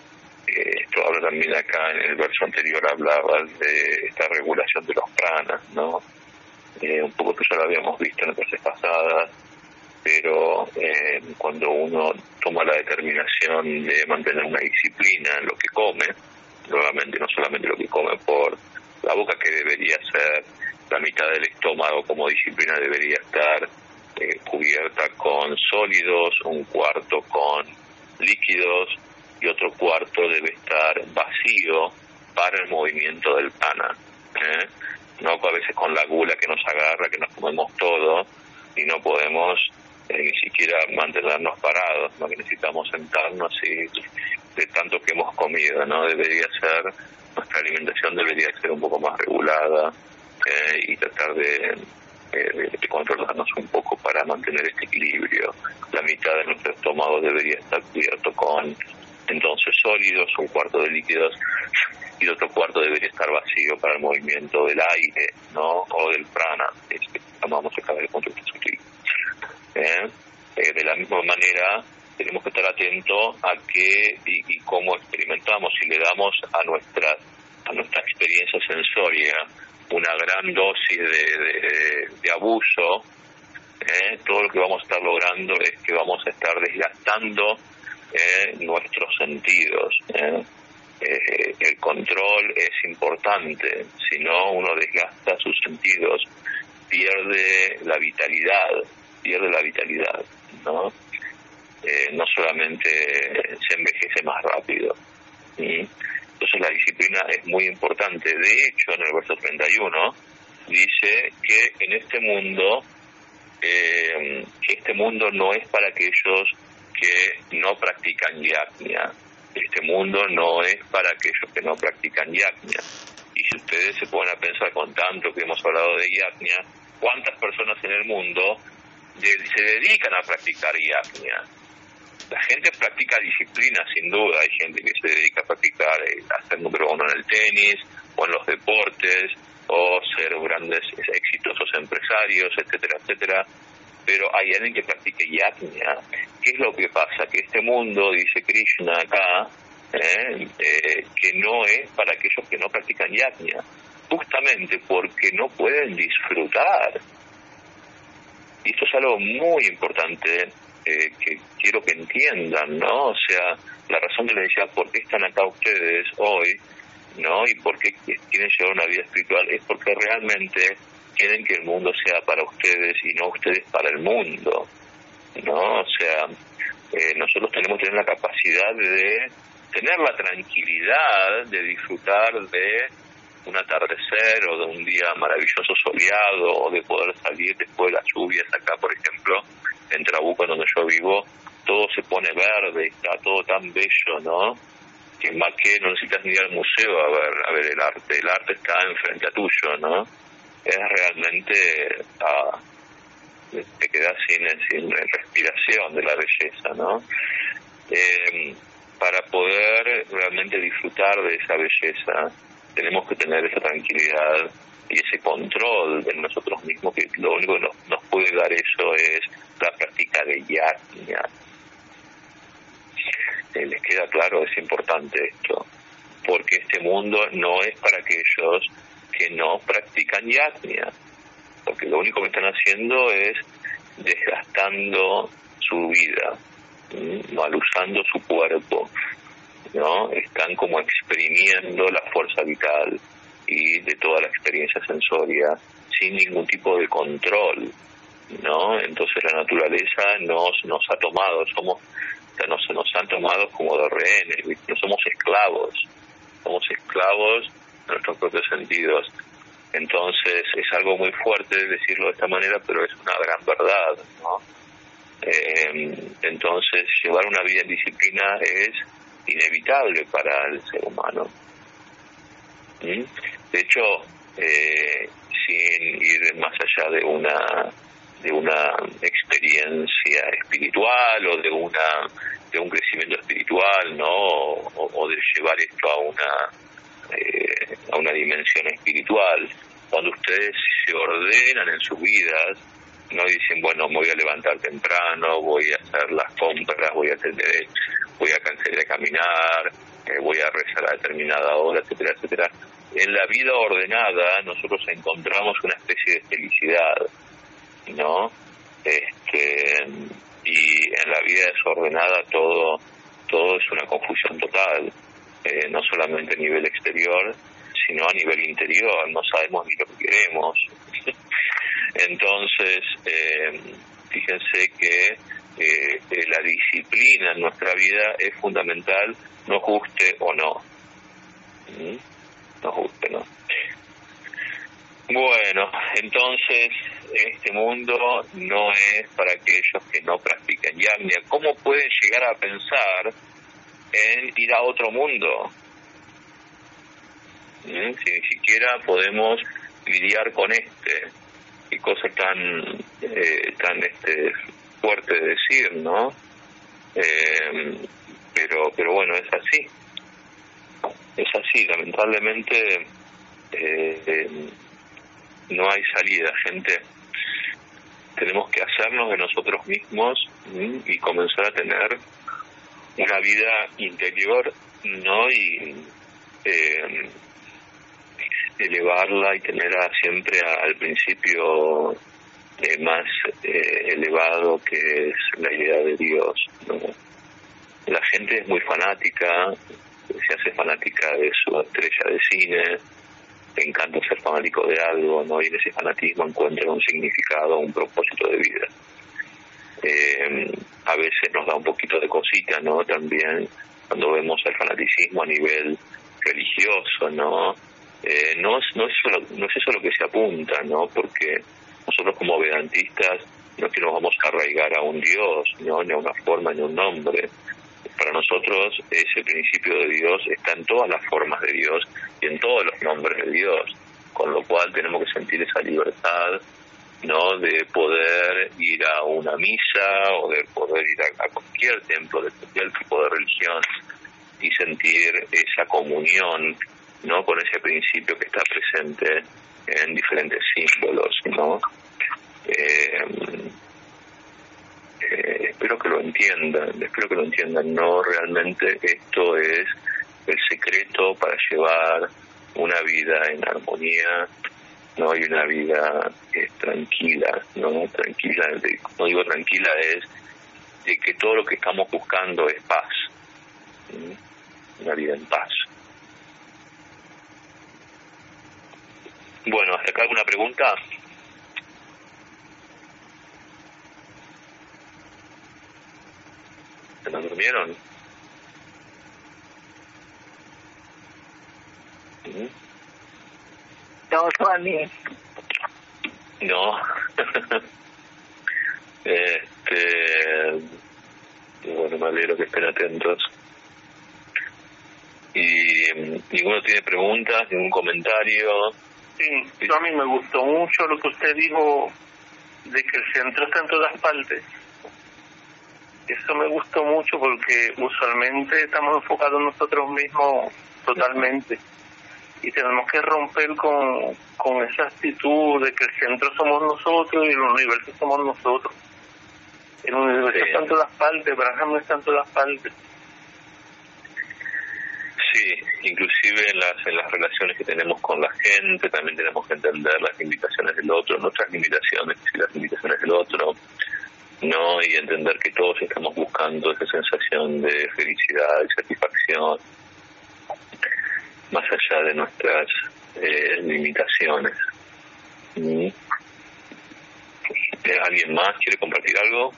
[SPEAKER 1] eh, esto habla también acá en el verso anterior, hablaba de esta regulación de los pranas, ¿no? Eh, un poco que ya lo habíamos visto en las clases pasadas, pero eh, cuando uno toma la determinación de mantener una disciplina en lo que come, nuevamente no solamente lo que come por la boca, que debería ser la mitad del estómago como disciplina, debería estar eh, cubierta con sólidos, un cuarto con líquidos y otro cuarto debe estar vacío para el movimiento del prana, ¿eh? No a veces con la gula que nos agarra, que nos comemos todo y no podemos eh, ni siquiera mantenernos parados, ¿no? Que necesitamos sentarnos y de tanto que hemos comido, ¿no? Debería ser, nuestra alimentación debería ser un poco más regulada eh, y tratar de, de, de controlarnos un poco para mantener este equilibrio. La mitad de nuestro estómago debería estar cubierto con entonces sólidos, un cuarto de líquidos y el otro cuarto debería estar vacío para el movimiento del aire, ¿no? O del prana, es que llamamos acá del punto de vista sutil. ¿Eh? Eh, de la misma manera tenemos que estar atentos a qué y, y cómo experimentamos. Si le damos a nuestra a nuestra experiencia sensoria una gran dosis de, de, de abuso, ¿eh? Todo lo que vamos a estar logrando es que vamos a estar desgastando eh, nuestros sentidos, ¿eh? Eh, el control es importante, si no uno desgasta sus sentidos, pierde la vitalidad, pierde la vitalidad, ¿no? Eh, no solamente se envejece más rápido. ¿Sí? Entonces la disciplina es muy importante. De hecho, en el verso treinta y uno dice que en este mundo, eh, este mundo no es para aquellos que no practican yajna. Este mundo no es para aquellos que no practican yajna. Y si ustedes se ponen a pensar, con tanto que hemos hablado de yajna, ¿cuántas personas en el mundo de, se dedican a practicar yajna? La gente practica disciplina, sin duda. Hay gente que se dedica a practicar, eh, a ser número uno en el tenis, o en los deportes, o ser grandes, exitosos empresarios, etcétera, etcétera. Pero hay alguien que practique yajna. ¿Qué es lo que pasa? Que este mundo, dice Krishna acá, eh, eh, que no es para aquellos que no practican yajna, justamente porque no pueden disfrutar. Y esto es algo muy importante eh, que quiero que entiendan, ¿no? O sea, la razón que les decía, ¿por qué están acá ustedes hoy? ¿No? Y por qué quieren llevar una vida espiritual, es porque realmente quieren que el mundo sea para ustedes y no ustedes para el mundo, ¿no? O sea, eh, nosotros tenemos que tener la capacidad de tener la tranquilidad de disfrutar de un atardecer o de un día maravilloso soleado, o de poder salir después de las lluvias. Acá, por ejemplo, en Trabuco, donde yo vivo, todo se pone verde, está todo tan bello, ¿no? Que más que no necesitas ni ir al museo a ver a ver el arte, el arte está enfrente a tuyo, ¿no? Es realmente, ah, te quedas sin, sin respiración de la belleza, ¿no? Eh, para poder realmente disfrutar de esa belleza, tenemos que tener esa tranquilidad y ese control de nosotros mismos, que lo único que nos, nos puede dar eso es la práctica de yajna. Eh, les queda claro, es importante esto, porque este mundo no es para aquellos que no practican yajna, porque lo único que están haciendo es desgastando su vida, mal usando su cuerpo, ¿no? Están como exprimiendo la fuerza vital y de toda la experiencia sensoria sin ningún tipo de control, ¿no? Entonces la naturaleza nos nos ha tomado, somos, o sea, nos, nos han tomado como de rehenes, no somos esclavos, somos esclavos de nuestros propios sentidos. Entonces es algo muy fuerte decirlo de esta manera, pero es una gran verdad, ¿no? Eh, entonces llevar una vida en disciplina es inevitable para el ser humano. ¿Mm? De hecho, eh, sin ir más allá de una de una experiencia espiritual o de una de un crecimiento espiritual, ¿no? O, o de llevar esto a una eh, a una dimensión espiritual, cuando ustedes se ordenan en sus vidas, no dicen, bueno, me voy a levantar temprano, voy a hacer las compras, voy a tener, voy a salir a caminar, eh, voy a rezar a determinada hora, etcétera, etcétera. En la vida ordenada nosotros encontramos una especie de felicidad, ¿no? Este, y en la vida desordenada todo todo es una confusión total, eh, no solamente a nivel exterior, sino a nivel interior, no sabemos ni lo que queremos. Entonces, eh, fíjense que eh, la disciplina en nuestra vida es fundamental, nos guste o no. ¿Mm? Nos guste, ¿no? Bueno, entonces este mundo no es para aquellos que no practican yagna. ¿Cómo pueden llegar a pensar en ir a otro mundo? ¿Mm? Si ni siquiera podemos lidiar con este. Qué cosa tan eh, tan este fuerte de decir, ¿no? Eh, pero pero bueno, es así. Es así, lamentablemente eh, eh, no hay salida, gente. Tenemos que hacernos de nosotros mismos ¿sí? y comenzar a tener una vida interior, ¿no? Y eh, elevarla y tenerla siempre a, al principio eh, más eh, elevado, que es la idea de Dios, ¿no? La gente es muy fanática, se hace fanática de su estrella de cine, le encanta ser fanático de algo, ¿no? Y en ese fanatismo encuentra un significado, un propósito de vida. Eh, a veces nos da un poquito de cosita, ¿no? También cuando vemos el fanaticismo a nivel religioso, ¿no? Eh, no, no, es eso, no es eso lo que se apunta, ¿no? Porque nosotros como vedantistas no es que nos vamos a arraigar a un Dios, ¿no? Ni a una forma, ni a un nombre. Para nosotros ese principio de Dios está en todas las formas de Dios y en todos los nombres de Dios, con lo cual tenemos que sentir esa libertad, ¿no? De poder ir a una misa o de poder ir a, a cualquier templo de cualquier tipo de religión y sentir esa comunión, ¿no? Con ese principio que está presente en diferentes símbolos, ¿no? Eh, Eh, espero que lo entiendan, espero que lo entiendan, no, realmente esto es el secreto para llevar una vida en armonía, no, y una vida eh, tranquila, no, tranquila, de, no digo tranquila, es de que todo lo que estamos buscando es paz, ¿sí? Una vida en paz. Bueno, ¿hasta acá alguna pregunta? ¿Se nos durmieron? ¿Sí?
[SPEAKER 2] No, Swami.
[SPEAKER 1] No. este, bueno, me alegro que estén atentos. Y ninguno tiene preguntas, ningún comentario.
[SPEAKER 3] Sí, Swami, me gustó mucho lo que usted dijo de que el centro está en todas partes. Eso me gustó mucho porque usualmente estamos enfocados nosotros mismos totalmente y tenemos que romper con, con esa actitud de que el centro somos nosotros y el universo somos nosotros. El universo sí. Está en todas partes, Brahma está en todas partes.
[SPEAKER 1] Sí, inclusive en las, en las relaciones que tenemos con la gente también tenemos que entender las limitaciones del otro, nuestras limitaciones y las limitaciones del otro, ¿no? Y entender que todos estamos buscando esa sensación de felicidad y satisfacción más allá de nuestras eh, limitaciones. ¿Mm? ¿Alguien más quiere compartir algo?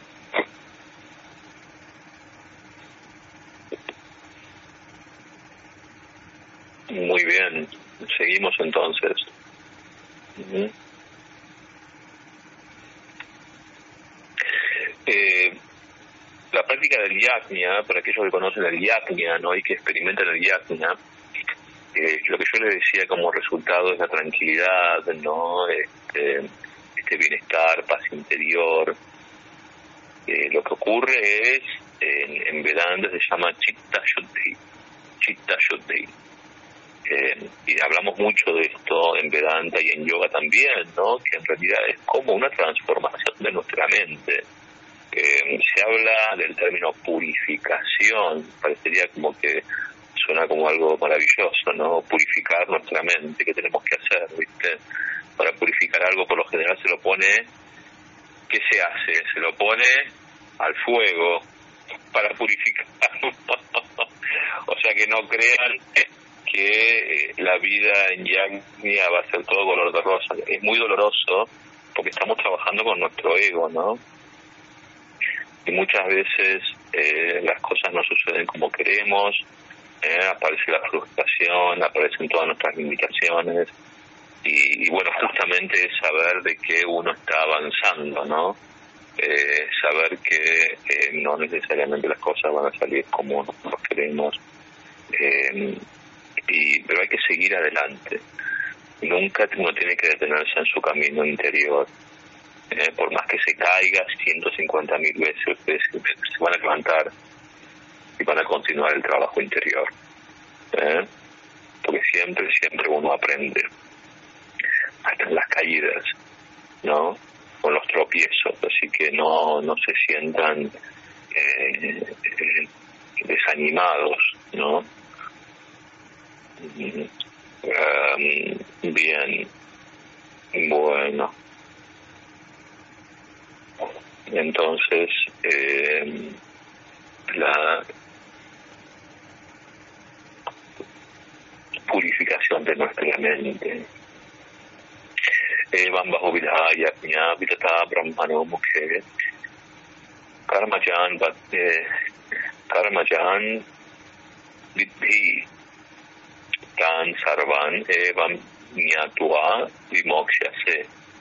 [SPEAKER 1] Muy bien, seguimos entonces. ¿Mm? Eh, la práctica del yajna, para aquellos que conocen el yajna, ¿no? Y que experimentan el yajna, eh, lo que yo les decía como resultado es la tranquilidad, ¿no? Este, este bienestar, paz interior. Eh, lo que ocurre es, en, en Vedanta se llama Chitta Shuddhi, Chitta Shuddhi. Eh, y hablamos mucho de esto en Vedanta y en yoga también, ¿no? Que en realidad es como una transformación de nuestra mente. Eh, se habla del término purificación, parecería como que suena como algo maravilloso, ¿no? Purificar nuestra mente, ¿qué tenemos que hacer, viste? Para purificar algo, por lo general se lo pone, ¿qué se hace? Se lo pone al fuego para purificar. O sea que no crean que la vida en yagna va a ser todo color de rosa. Es muy doloroso porque estamos trabajando con nuestro ego, ¿no? Y muchas veces eh, las cosas no suceden como queremos, eh, aparece la frustración, aparecen todas nuestras limitaciones, y, y bueno, justamente es saber de que uno está avanzando, ¿no? Eh, saber que eh, no necesariamente las cosas van a salir como nosotros queremos, eh, y pero hay que seguir adelante. Nunca uno tiene que detenerse en su camino interior. Eh, por más que se caiga ciento cincuenta mil veces, ustedes se van a levantar y van a continuar el trabajo interior. ¿Eh? Porque siempre, siempre uno aprende, hasta en las caídas, ¿no? Con los tropiezos, así que no, no se sientan eh, eh, desanimados, ¿no? Um, bien, bueno. Entonces, eh, la purificación de nuestra mente. Evam bajo vidhaya pnya vidata brahmano mukhe karmajan karmajan vidhi tan sarvan evam nyatva vimokshase.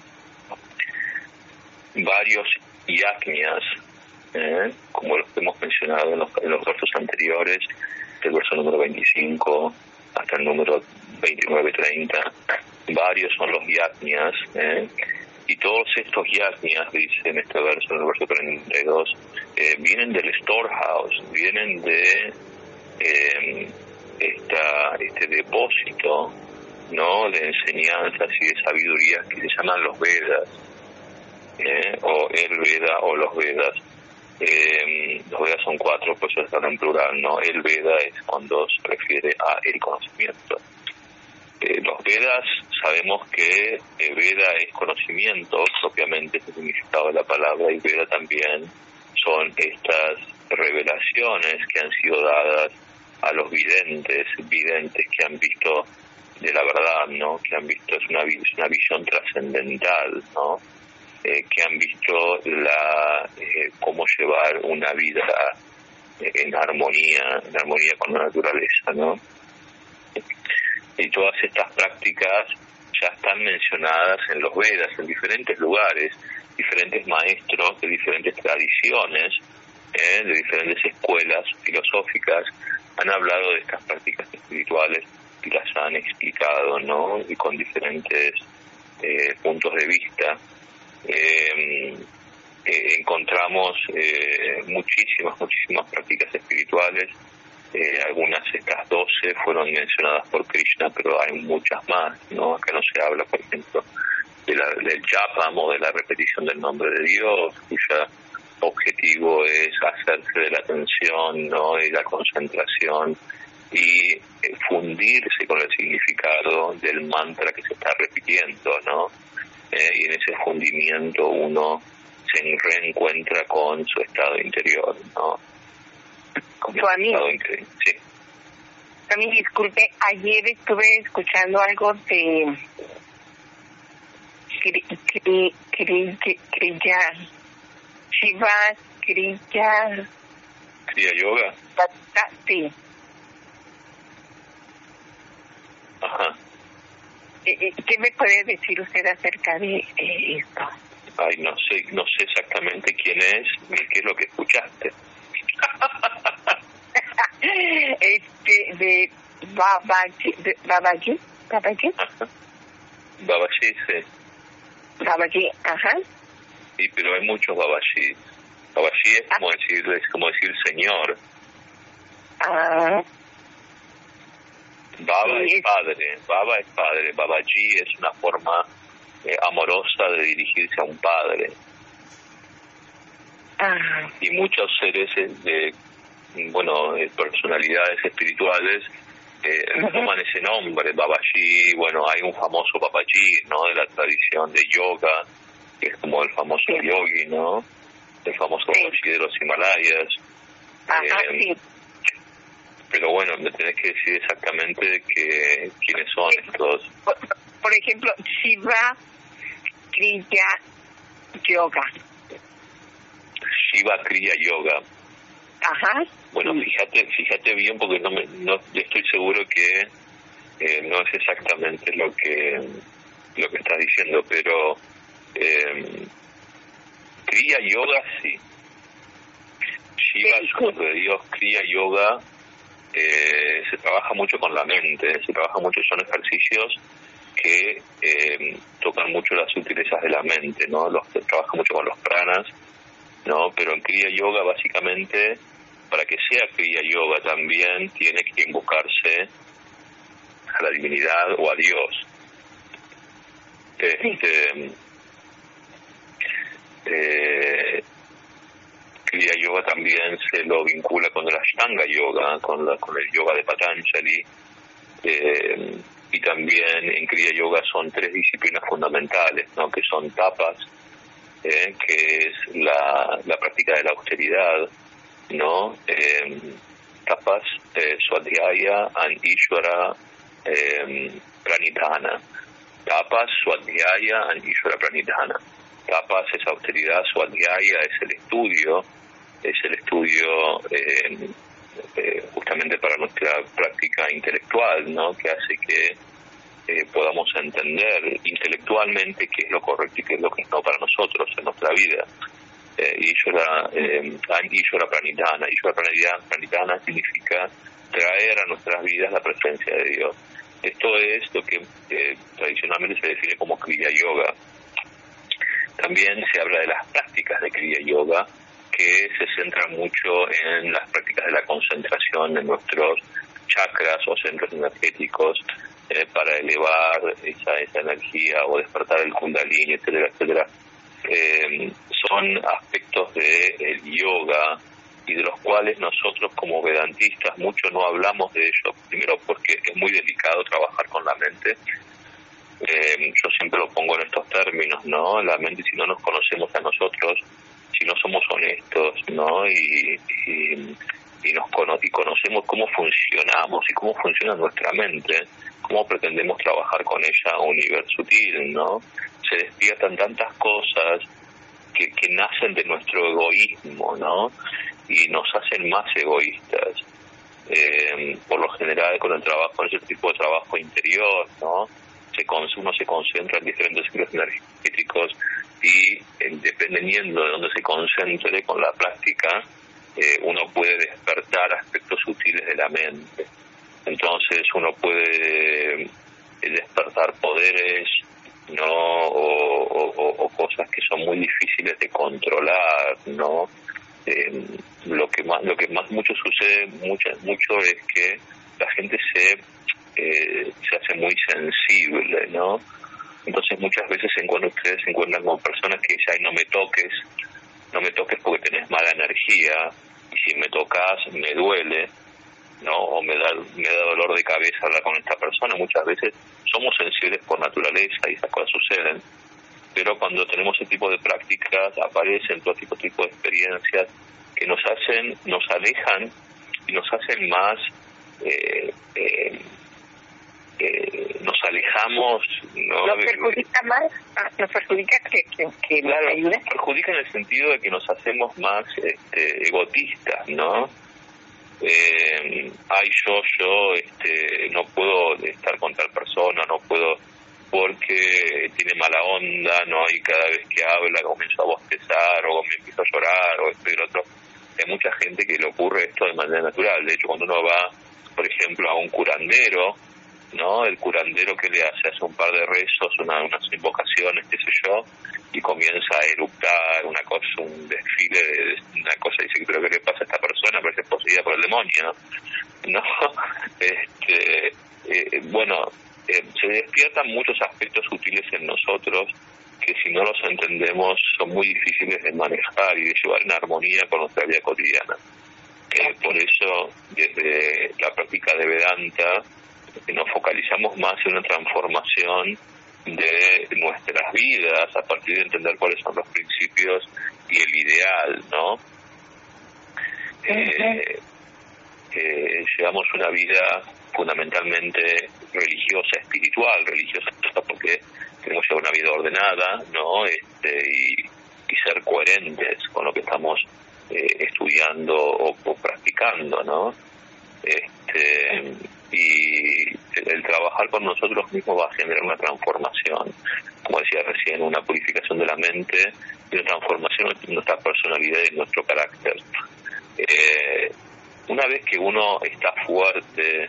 [SPEAKER 1] Varios yajñas, eh, como los que hemos mencionado en los, en los versos anteriores, del verso número veinticinco hasta el número veintinueve treinta, varios son los yajñas, eh, y todos estos yajñas, dice en este verso, en el verso treinta y dos, eh, vienen del storehouse, vienen de eh, esta, este depósito, ¿no?, de enseñanzas y de sabiduría que se llaman los Vedas. Eh, o el Veda o los Vedas. Eh, los Vedas son cuatro, pues eso están en plural, ¿no? El Veda es cuando se refiere a el conocimiento. Eh, los Vedas, sabemos que eh, Veda es conocimiento, propiamente es el significado de la palabra, y Veda también son estas revelaciones que han sido dadas a los videntes, videntes que han visto de la verdad, ¿no? Que han visto, es una, es una visión trascendental, ¿no? Eh, que han visto la eh, cómo llevar una vida eh, en armonía, en armonía con la naturaleza, ¿no? Y todas estas prácticas ya están mencionadas en los Vedas, en diferentes lugares, diferentes maestros de diferentes tradiciones, eh, de diferentes escuelas filosóficas, han hablado de estas prácticas espirituales y las han explicado, ¿no? Y con diferentes eh, puntos de vista. Eh, eh, encontramos eh, muchísimas, muchísimas prácticas espirituales. Eh, algunas de estas doce fueron mencionadas por Krishna, pero hay muchas más, ¿no? Acá no se habla, por ejemplo, de la, del japam o de la repetición del nombre de Dios, cuya objetivo es hacerse de la atención, ¿no?, y la concentración, y eh, fundirse con el significado del mantra que se está repitiendo, ¿no? Eh, y en ese fundimiento uno se reencuentra con su estado interior, ¿no? Con su estado interior. Sí.
[SPEAKER 2] A mí, disculpe, ayer estuve escuchando algo de Kriya, Kriya, Shiva, Kriya...
[SPEAKER 1] ¿Kriya Yoga?
[SPEAKER 2] Sí.
[SPEAKER 1] Ajá.
[SPEAKER 2] ¿Qué me puede decir usted acerca de eh, esto?
[SPEAKER 1] Ay, no sé, no sé exactamente quién es ni qué es lo que escuchaste.
[SPEAKER 2] este, de Babaji, de Babaji, Babaji.
[SPEAKER 1] Ajá. Babaji, sí.
[SPEAKER 2] Babaji, ajá.
[SPEAKER 1] Sí, pero hay muchos Babaji. Babaji es como ah. decir, es como decir señor.
[SPEAKER 2] Ah.
[SPEAKER 1] Baba es padre, Baba es padre, Babaji es una forma eh, amorosa de dirigirse a un padre.
[SPEAKER 2] Ah.
[SPEAKER 1] Y muchos seres de, bueno, personalidades espirituales eh, uh-huh. toman ese nombre, Babaji. Bueno, hay un famoso Babaji, ¿no?, de la tradición de yoga, que es como el famoso sí. yogi, ¿no?, el famoso sí. Babaji de los Himalayas.
[SPEAKER 2] Ajá,
[SPEAKER 1] eh,
[SPEAKER 2] sí.
[SPEAKER 1] Pero bueno, me tenés que decir exactamente que, quiénes son sí. estos.
[SPEAKER 2] Por, por ejemplo, Shiva Kriya Yoga.
[SPEAKER 1] Shiva Kriya Yoga.
[SPEAKER 2] Ajá.
[SPEAKER 1] Bueno, sí. fíjate fíjate bien, porque no me no estoy seguro que eh, no es exactamente lo que lo que estás diciendo, pero eh, Kriya Yoga sí. Shiva es un de Dios, Kriya Yoga eh, se trabaja mucho con la mente, se trabaja mucho, son ejercicios que eh, tocan mucho las sutilezas de la mente, ¿no? Los se trabaja mucho con los pranas, ¿no? Pero en Kriya Yoga básicamente, para que sea Kriya Yoga también tiene que invocarse a la divinidad o a Dios. Este, eh, Kriya Yoga también se lo vincula con el Ashtanga Yoga, con, la, con el yoga de Patanjali, eh, y también en Kriya Yoga son tres disciplinas fundamentales, ¿no?, que son tapas, eh, que es la, la práctica de la austeridad, ¿no? Eh, tapas, eh, Swadhyaya, and Ishvara eh, Pranidhana. Tapas, Swadhyaya, and Ishvara Pranidhana. Tapas es austeridad, Swadhyaya es el estudio, es el estudio eh, eh, justamente para nuestra práctica intelectual, ¿no?, que hace que eh, podamos entender intelectualmente qué es lo correcto y qué es lo que no para nosotros en nuestra vida. Eh, Ishvara, eh, Ishvara Pranidhana. Ishvara Pranidhana significa traer a nuestras vidas la presencia de Dios. Esto es lo que eh, tradicionalmente se define como Kriya Yoga. También se habla de las prácticas de Kriya Yoga, que se centran mucho en las prácticas de la concentración en nuestros chakras o centros energéticos eh, para elevar esa, esa energía o despertar el kundalini, etcétera, etcétera. Eh, son aspectos del yoga y de los cuales nosotros como vedantistas mucho no hablamos de ello, primero porque es muy delicado trabajar con la mente. Eh, yo siempre lo pongo en estos términos, ¿no? La mente, si no nos conocemos a nosotros, si no somos honestos, ¿no? Y, y, y nos cono- y conocemos cómo funcionamos y cómo funciona nuestra mente, cómo pretendemos trabajar con ella a un nivel sutil, ¿no? Se despiertan tantas cosas que, que nacen de nuestro egoísmo, ¿no? Y nos hacen más egoístas. Eh, por lo general, con el trabajo, ese tipo de trabajo interior, ¿no? Se, uno se concentra en diferentes ciclos energéticos y eh, dependiendo de dónde se concentre con la práctica, eh, uno puede despertar aspectos sutiles de la mente. Entonces uno puede eh, despertar poderes, ¿no? O, o, o cosas que son muy difíciles de controlar, ¿no? Eh, lo que más lo que más mucho sucede mucho, mucho es que la gente se eh, se hace muy sensible, ¿no? Entonces muchas veces se encuentran, ustedes se encuentran con personas que dicen, ay, no me toques, no me toques porque tenés mala energía, y si me tocas me duele, ¿no? O me da, me da dolor de cabeza hablar con esta persona. Muchas veces somos sensibles por naturaleza y esas cosas suceden, pero cuando tenemos ese tipo de prácticas aparecen todo tipo, tipo de experiencias que nos hacen, nos alejan y nos hacen más eh, eh, Eh, nos alejamos, ¿no?
[SPEAKER 2] ¿Nos perjudica más? ¿Nos perjudica que, que, que
[SPEAKER 1] claro,
[SPEAKER 2] nos ayude?
[SPEAKER 1] Nos perjudica en el sentido de que nos hacemos más este, egotistas, ¿no? Eh, ay, yo, yo, este, no puedo estar con tal persona, no puedo porque tiene mala onda, ¿no? Y cada vez que habla comienzo a bostezar o me empiezo a llorar o esto y lo otro. Hay mucha gente que le ocurre esto de manera natural. De hecho, cuando uno va, por ejemplo, a un curandero, ¿no? El curandero que le hace, hace un par de rezos, una, unas invocaciones, qué sé yo, y comienza a eructar una cosa, un desfile de una cosa, y dice, pero ¿qué le pasa a esta persona? Parece poseída por el demonio, ¿no? Este, eh, bueno, eh, se despiertan muchos aspectos sutiles en nosotros que si no los entendemos son muy difíciles de manejar y de llevar en armonía con nuestra vida cotidiana. Eh, por eso, desde la práctica de Vedanta, nos focalizamos más en una transformación de nuestras vidas a partir de entender cuáles son los principios y el ideal, ¿no? Eh, eh, llevamos una vida fundamentalmente religiosa, espiritual, religiosa porque queremos llevar una vida ordenada, ¿no? Este, y, y ser coherentes con lo que estamos eh, estudiando o, o practicando, ¿no? Este, y el, el trabajar con nosotros mismos va a generar una transformación, como decía recién, una purificación de la mente y una transformación de nuestra personalidad y de nuestro carácter. Eh, una vez que uno está fuerte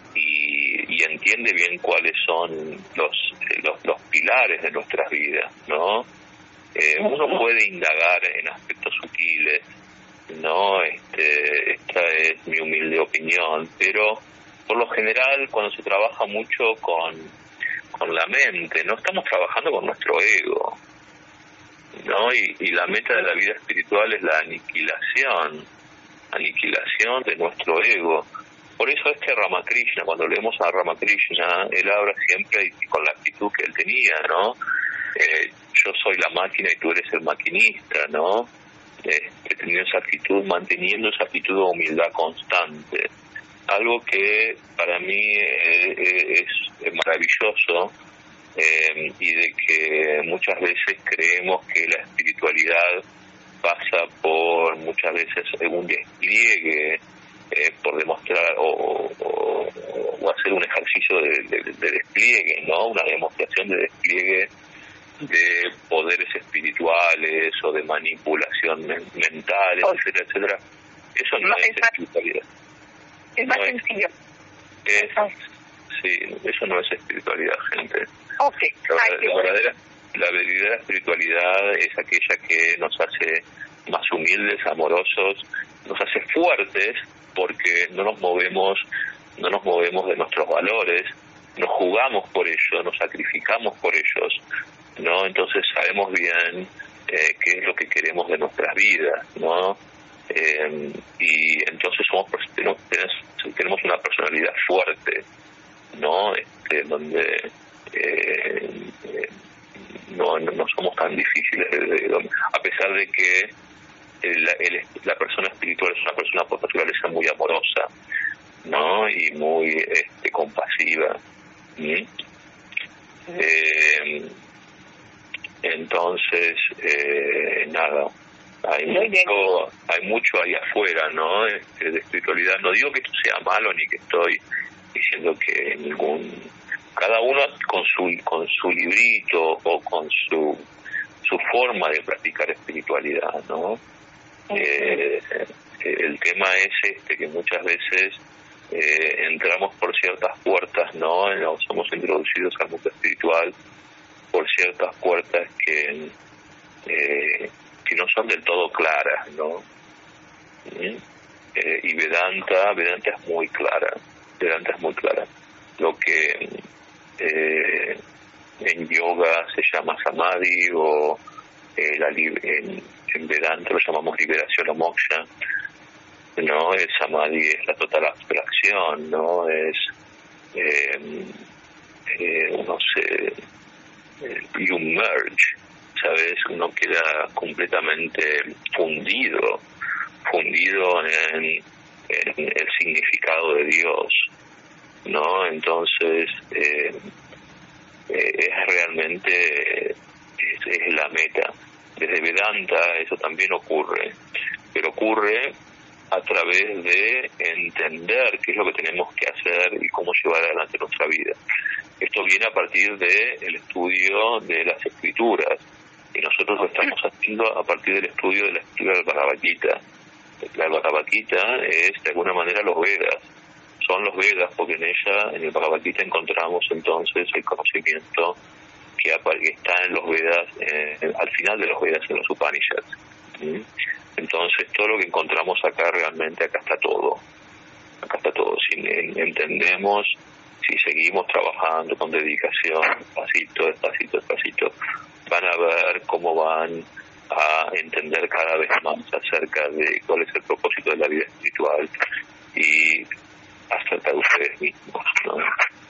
[SPEAKER 1] y, y entiende bien cuáles son los, los, los pilares de nuestras vidas, ¿no? Eh, uno puede indagar en aspectos sutiles, ¿no? Este, esta es mi humilde opinión, pero por lo general cuando se trabaja mucho con, con la mente, no estamos trabajando con nuestro ego, ¿no? Y, y la meta de la vida espiritual es la aniquilación, aniquilación de nuestro ego. Por eso es que Ramakrishna, cuando leemos a Ramakrishna, él habla siempre con la actitud que él tenía, ¿no? Eh, yo soy la máquina y tú eres el maquinista, ¿no? Este, teniendo esa actitud, manteniendo esa actitud de humildad constante. Algo que para mí eh, es, es maravilloso eh, y de que muchas veces creemos que la espiritualidad pasa por muchas veces un despliegue eh, por demostrar o, o, o hacer un ejercicio de, de, de despliegue, ¿no? Una demostración de despliegue de poderes espirituales o de manipulación men- mental, oh. etcétera, etcétera. Eso no, no es, es espiritualidad.
[SPEAKER 2] Es más no sencillo.
[SPEAKER 1] Es, es, sí, eso no es espiritualidad, gente.
[SPEAKER 2] Okay.
[SPEAKER 1] La, Ay, la, verdadera, la verdadera espiritualidad es aquella que nos hace más humildes, amorosos, nos hace fuertes porque no nos movemos, no nos movemos de nuestros valores, nos jugamos por ellos, nos sacrificamos por ellos, ¿no? Entonces sabemos bien eh, qué es lo que queremos de nuestras vidas, ¿no? Eh, y entonces somos tenemos, tenemos una personalidad fuerte, ¿no? Este, donde eh, eh, no, no, no somos tan difíciles de, de, de, a pesar de que el, el, la persona espiritual es una persona por naturaleza muy amorosa, ¿no? Y muy este, compasiva. ¿Mm? Eh, entonces eh, nada, hay mucho hay mucho ahí afuera, ¿no? Este, de espiritualidad. No digo que esto sea malo ni que estoy diciendo que ningún, cada uno con su con su librito o con su su forma de practicar espiritualidad, ¿no? Eh, el tema es este, que muchas veces eh, entramos por ciertas puertas, ¿no? Somos introducidos al mundo espiritual por ciertas puertas que eh, que no son del todo claras, ¿no? ¿Mm? Eh, y Vedanta, Vedanta es muy clara, Vedanta es muy clara. Lo que eh, en yoga se llama samadhi o eh, la en, en Vedanta lo llamamos liberación o moksha, ¿no? El samadhi es la total abstracción, ¿no? Es eh, eh, uno se eh, you merge, ¿sabes? Uno queda completamente fundido, fundido en, en el significado de Dios, ¿no? Entonces eh, eh, es realmente es, es la meta. Desde Vedanta eso también ocurre, pero ocurre a través de entender qué es lo que tenemos que hacer y cómo llevar adelante nuestra vida. Esto viene a partir del estudio de las escrituras, y nosotros lo estamos haciendo a partir del estudio de la escritura del Bhagavad Gita. La Bhagavad Gita es, de alguna manera, los Vedas. Son los Vedas porque en ella, en el Bhagavad Gita, encontramos entonces el conocimiento que está en los Vedas, eh, al final de los Vedas, en los Upanishads. ¿Mm? Entonces, todo lo que encontramos acá, realmente, acá está todo. Acá está todo. Si entendemos, si seguimos trabajando con dedicación, despacito, despacito, despacito, van a ver cómo van a entender cada vez más acerca de cuál es el propósito de la vida espiritual y acerca de ustedes mismos, ¿no?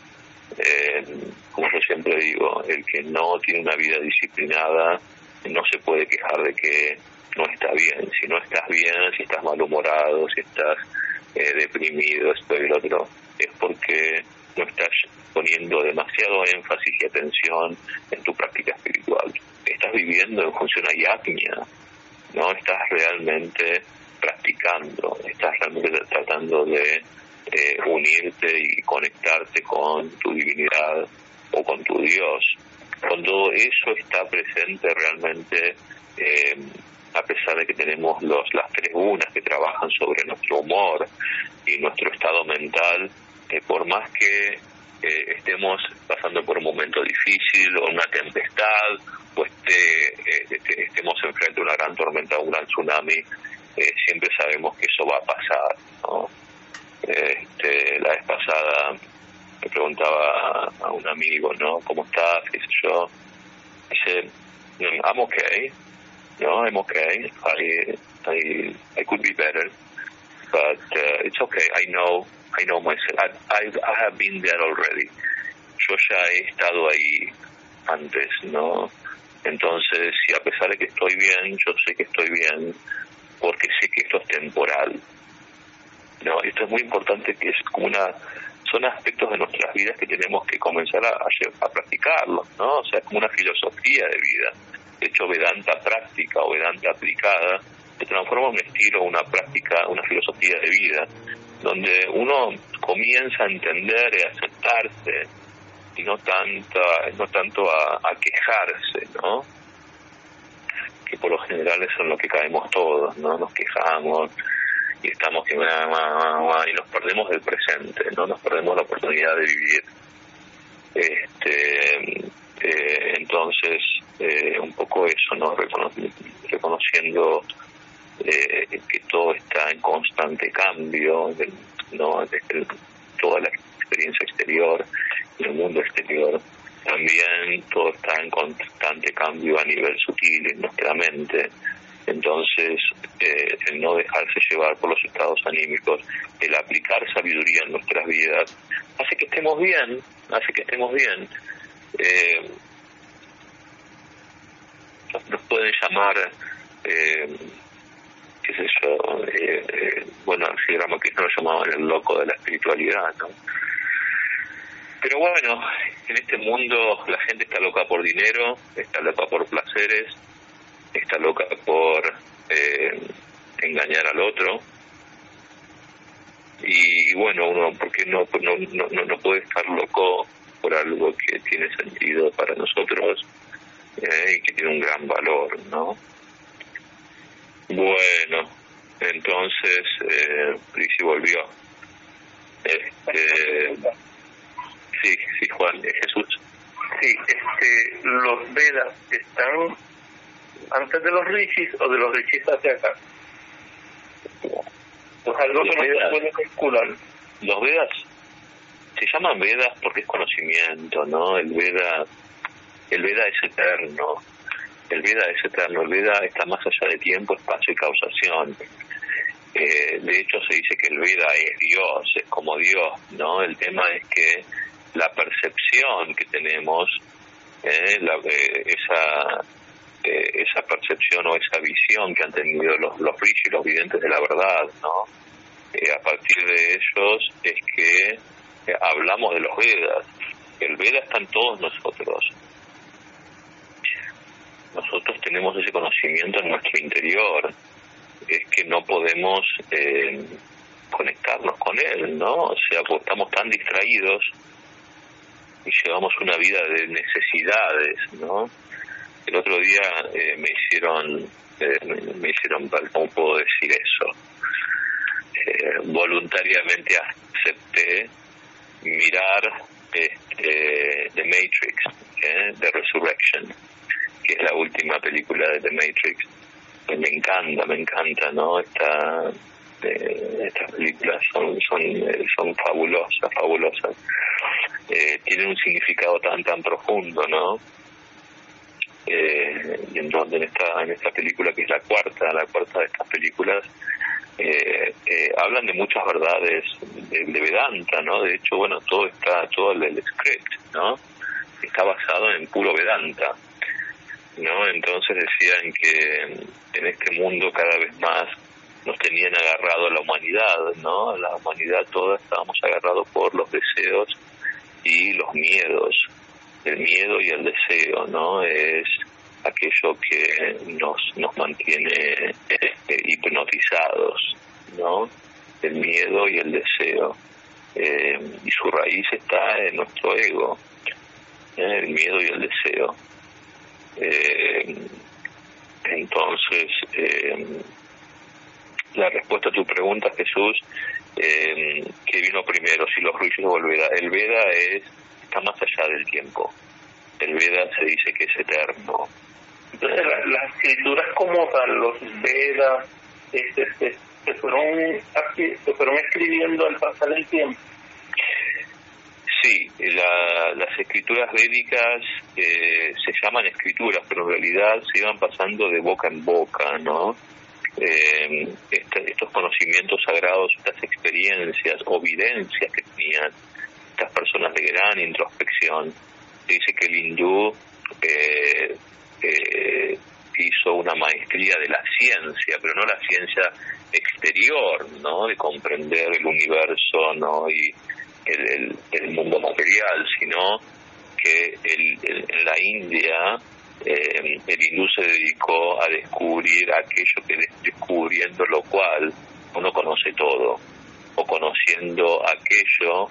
[SPEAKER 1] Eh, como yo siempre digo, el que no tiene una vida disciplinada no se puede quejar de que no está bien. Si no estás bien, si estás malhumorado, si estás eh, deprimido, esto y lo otro, es porque no estás poniendo demasiado énfasis y atención en tu práctica espiritual. Estás viviendo en función a yajna, no estás realmente practicando, estás realmente tratando de eh, unirte y conectarte con tu divinidad o con tu Dios. Cuando eso está presente realmente, eh, a pesar de que tenemos los las tres gunas que trabajan sobre nuestro humor y nuestro estado mental, eh, por más que eh, estemos pasando por un momento difícil o una tempestad, o esté, eh, este, estemos enfrente de una gran tormenta o un gran tsunami, eh, siempre sabemos que eso va a pasar, ¿no? Este, la vez pasada me preguntaba a un amigo, ¿no? ¿Cómo estás? ¿Qué sé yo? Dice, I'm okay. No, I'm okay. I, I, I could be better, but uh, it's okay. I know, I know myself. I, I, I have been there already. Yo ya he estado ahí antes, ¿no? Entonces, si a pesar de que estoy bien, yo sé que estoy bien porque sé que esto es temporal. No, esto es muy importante, que es como una, son aspectos de nuestras vidas que tenemos que comenzar a, a, a practicarlos, ¿no? O sea, es como una filosofía de vida. De hecho, Vedanta práctica o Vedanta aplicada se transforma en un estilo, una práctica, una filosofía de vida, donde uno comienza a entender y a aceptarse y no tanto, no tanto a, a quejarse, ¿no? Que por lo general eso es en lo que caemos todos, ¿no? Nos quejamos y estamos que y nos perdemos del presente, no nos perdemos la oportunidad de vivir. Este eh, entonces eh, un poco eso, no Recono- reconociendo eh, que todo está en constante cambio, no desde toda la experiencia exterior, en el mundo exterior, también todo está en constante cambio a nivel sutil en nuestra mente. Entonces, eh, el no dejarse llevar por los estados anímicos, el aplicar sabiduría en nuestras vidas, hace que estemos bien, hace que estemos bien. Eh, nos pueden llamar, eh, qué sé yo, eh, eh, bueno, si Ramakrishna lo llamaban el loco de la espiritualidad, ¿no? Pero bueno, en este mundo la gente está loca por dinero, está loca por placeres, está loca por eh, engañar al otro, y, y bueno, uno, ¿por qué no, no, no, no puede estar loco por algo que tiene sentido para nosotros eh, y que tiene un gran valor, ¿no? Bueno, entonces, eh, Prisi volvió. Este, sí, sí, Juan, es Jesús.
[SPEAKER 3] Sí, este, los Vedas están antes de los rishis o de los rishis hacia acá. Pues algo
[SPEAKER 1] los
[SPEAKER 3] que no se puede calcular.
[SPEAKER 1] Los Vedas se llaman Vedas porque es conocimiento, ¿no? El Veda, el Veda es eterno. El Veda es eterno. El Veda está más allá de tiempo, espacio y causación. Eh, de hecho, se dice que el Veda es Dios, es como Dios, ¿no? El tema es que la percepción que tenemos, eh, la, eh, esa eh, esa percepción o esa visión que han tenido los los rishis, los videntes de la verdad, ¿no? Eh, a partir de ellos es que eh, hablamos de los Vedas. El Veda está en todos nosotros. Nosotros tenemos ese conocimiento en nuestro interior. Es que no podemos eh, conectarnos con él, ¿no? O sea, pues estamos tan distraídos y llevamos una vida de necesidades, ¿no? El otro día eh, me hicieron, eh, me hicieron, ¿cómo puedo decir eso? Eh, voluntariamente acepté mirar este, The Matrix, ¿eh? The Resurrection, que es la última película de The Matrix. Me encanta, me encanta, ¿no? Esta, eh, estas películas son son son fabulosas, fabulosas. eh, tienen un significado tan tan profundo, ¿no? Eh, y en donde en esta en esta película, que es la cuarta la cuarta de estas películas, eh, eh, hablan de muchas verdades de, de Vedanta, ¿no? De hecho, bueno, todo está todo el, el script, ¿no? Está basado en puro Vedanta, ¿no? Entonces decían que en este mundo cada vez más nos tenían agarrado a la humanidad, ¿no? La humanidad toda estábamos agarrados por los deseos y los miedos. El miedo y el deseo, ¿no? Es aquello que nos nos mantiene eh, hipnotizados, ¿no? El miedo y el deseo. Eh, y su raíz está en nuestro ego, ¿eh? El miedo y el deseo. Eh, entonces, eh, la respuesta a tu pregunta, Jesús, eh, ¿qué vino primero, si los Rishis o el Veda? El Veda es, está más allá del tiempo. El Veda se dice que es eterno.
[SPEAKER 3] Entonces, la, las escrituras como tal, los Vedas, este, este, se fueron se fueron escribiendo al pasar el tiempo.
[SPEAKER 1] Sí, la, las escrituras védicas eh, se llaman escrituras, pero en realidad se iban pasando de boca en boca, ¿no? Eh, este, estos conocimientos sagrados, estas experiencias o vivencias que tenían estas personas de gran introspección. Se dice que el hindú eh, eh, hizo una maestría de la ciencia, pero no la ciencia exterior, ¿no? De comprender el universo, ¿no? Y el, el, el mundo material, sino que el, el, en la India eh, el hindú se dedicó a descubrir aquello que descubriendo lo cual uno conoce todo, o conociendo aquello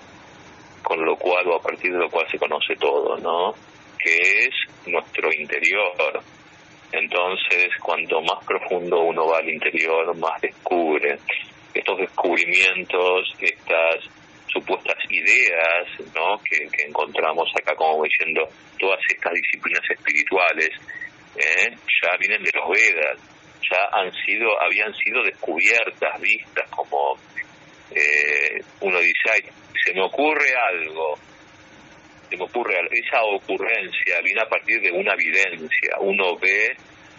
[SPEAKER 1] con lo cual o a partir de lo cual se conoce todo, ¿no? Que es nuestro interior. Entonces, cuanto más profundo uno va al interior, más descubre. Estos descubrimientos, estas supuestas ideas, ¿no? que, que encontramos acá, como diciendo, todas estas disciplinas espirituales, ¿eh? ya vienen de los Vedas, ya han sido, habían sido descubiertas, vistas, como eh, uno dice, ay, se me ocurre algo, se me ocurre algo. Esa ocurrencia viene a partir de una evidencia. Uno ve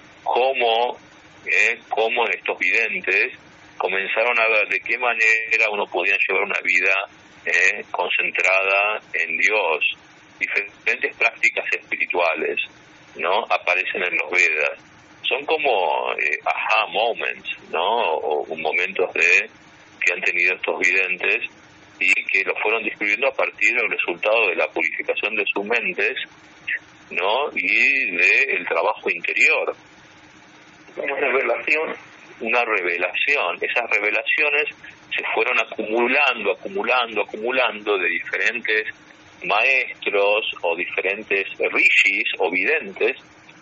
[SPEAKER 1] cómo, eh, cómo estos videntes comenzaron a ver de qué manera uno podía llevar una vida eh, concentrada en Dios. Diferentes prácticas espirituales, ¿no? Aparecen en los Vedas. Son como eh, aha moments, ¿no? O momentos de que han tenido estos videntes y que lo fueron describiendo a partir del resultado de la purificación de sus mentes, ¿no? Y de el trabajo interior.
[SPEAKER 3] Una revelación.
[SPEAKER 1] Una revelación. Esas revelaciones se fueron acumulando, acumulando, acumulando de diferentes maestros o diferentes rishis o videntes,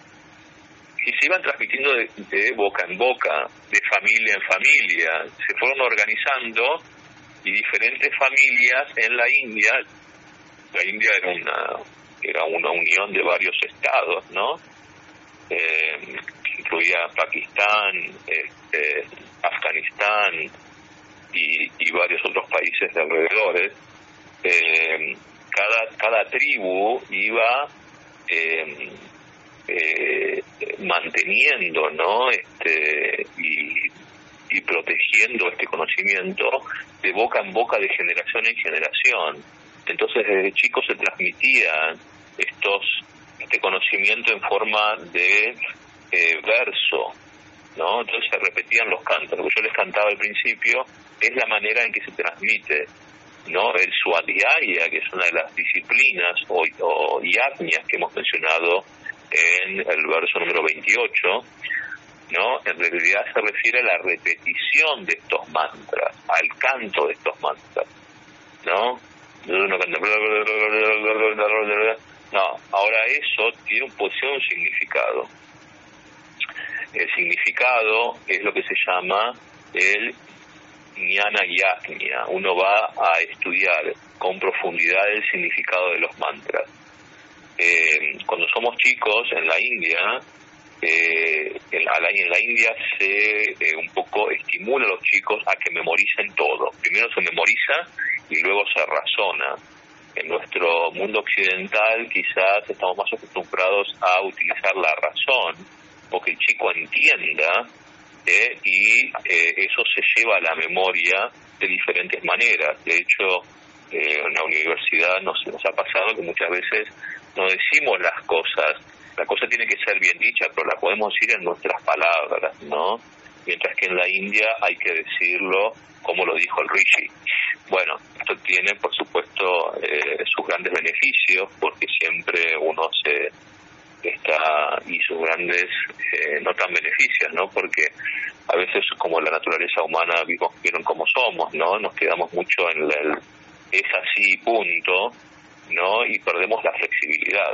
[SPEAKER 1] y se iban transmitiendo de, de boca en boca, de familia en familia. Se fueron organizando y diferentes familias en la India. La India era una era una unión de varios estados, ¿no? Eh, incluía Pakistán, este, Afganistán y, y varios otros países de alrededores. Eh, cada cada tribu iba eh, eh, manteniendo, ¿no? este y, y protegiendo este conocimiento de boca en boca, de generación en generación. Entonces desde chicos se transmitían estos este conocimiento en forma de eh, verso, ¿no? Entonces se repetían los cantos. Lo que yo les cantaba al principio es la manera en que se transmite, ¿no? El Swadhyaya, que es una de las disciplinas o, o yajñas que hemos mencionado en el verso número veintiocho, ¿no? En realidad se refiere a la repetición de estos mantras, al canto de estos mantras, ¿no? Uno canta, no, ahora eso tiene un, posee un significado. El significado es lo que se llama el Jnana Yajna. Uno va a estudiar con profundidad el significado de los mantras. Eh, cuando somos chicos en la India, eh, en, la, en la India se eh, un poco estimula a los chicos a que memoricen todo. Primero se memoriza y luego se razona. En nuestro mundo occidental quizás estamos más acostumbrados a utilizar la razón, o que el chico entienda, eh, y eh, eso se lleva a la memoria de diferentes maneras. De hecho, eh, en la universidad nos, nos ha pasado que muchas veces no decimos las cosas. La cosa tiene que ser bien dicha, pero la podemos decir en nuestras palabras, ¿no? Mientras que en la India hay que decirlo como lo dijo el Rishi. Bueno, esto tiene, por supuesto, eh, sus grandes beneficios, porque siempre uno se está, y sus grandes eh, no tan beneficios, ¿no? Porque a veces, como la naturaleza humana, vimos, vieron cómo somos, ¿no? Nos quedamos mucho en el es así, punto, ¿no? Y perdemos la flexibilidad.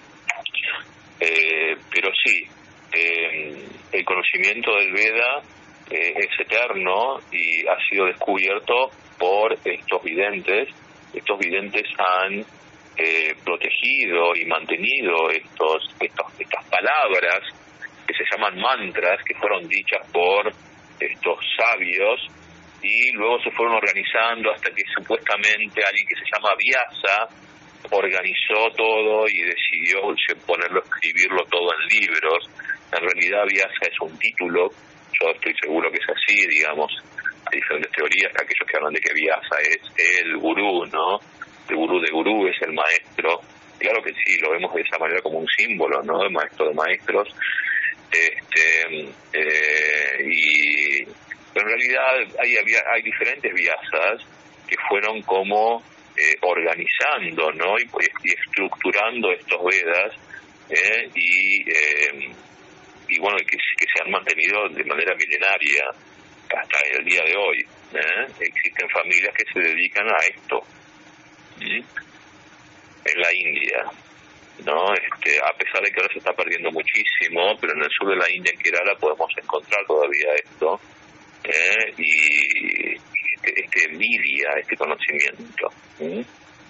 [SPEAKER 1] Eh, pero sí, eh, el conocimiento del Veda eh, es eterno y ha sido descubierto por estos videntes. Estos videntes han eh, protegido y mantenido estos, estos estas palabras que se llaman mantras, que fueron dichas por estos sabios, y luego se fueron organizando hasta que supuestamente alguien que se llama Vyasa organizó todo y decidió ponerlo, escribirlo todo en libros. En realidad Vyasa es un título, yo estoy seguro que es así, digamos, hay diferentes teorías, aquellos que hablan de que Vyasa es el gurú, ¿no? El gurú de gurú es el maestro. Claro que sí, lo vemos de esa manera como un símbolo, ¿no? El maestro de maestros. Este, eh, y pero en realidad hay, había, hay diferentes Vyasas que fueron como eh, organizando, ¿no? y, y estructurando estos Vedas, eh, y, eh, y bueno, que, que se han mantenido de manera milenaria hasta el día de hoy. ¿eh? Existen familias que se dedican a esto, ¿sí? En la India, ¿no? Este, a pesar de que ahora se está perdiendo muchísimo, pero en el sur de la India, en Kerala, podemos encontrar todavía esto, ¿eh? y este, este envidia, este conocimiento. ¿sí?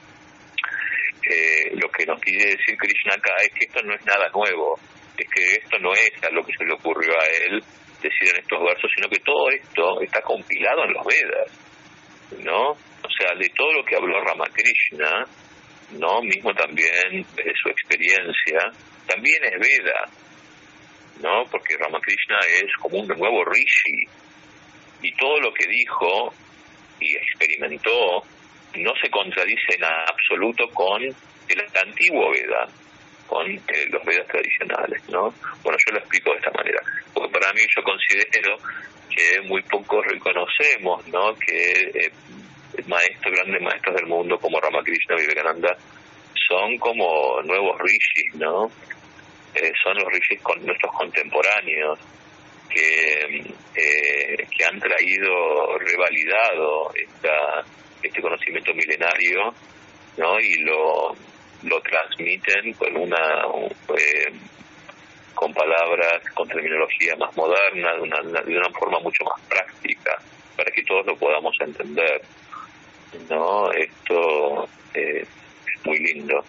[SPEAKER 1] Eh, lo que nos quiere decir Krishna acá es que esto no es nada nuevo, es que esto no es a lo que se le ocurrió a él decir en estos versos, sino que todo esto está compilado en los Vedas, ¿no? O sea, de todo lo que habló Ramakrishna, ¿no? Mismo también de su experiencia, también es Veda, ¿no? Porque Ramakrishna es como un nuevo Rishi, y todo lo que dijo y experimentó no se contradice en absoluto con el antiguo Veda, con eh, los Vedas tradicionales, ¿no? Bueno, yo lo explico de esta manera, porque para mí yo considero que muy pocos reconocemos, ¿no? Que eh, maestros, grandes maestros del mundo como Ramakrishna, Vivekananda, son como nuevos rishis, ¿no? Eh, son los rishis con nuestros contemporáneos, que eh, que han traído, revalidado esta, este conocimiento milenario, ¿no? Y lo lo transmiten con una eh, con palabras, con terminología más moderna, de una, de una forma mucho más práctica, para que todos lo podamos entender, ¿no? Esto eh, es muy lindo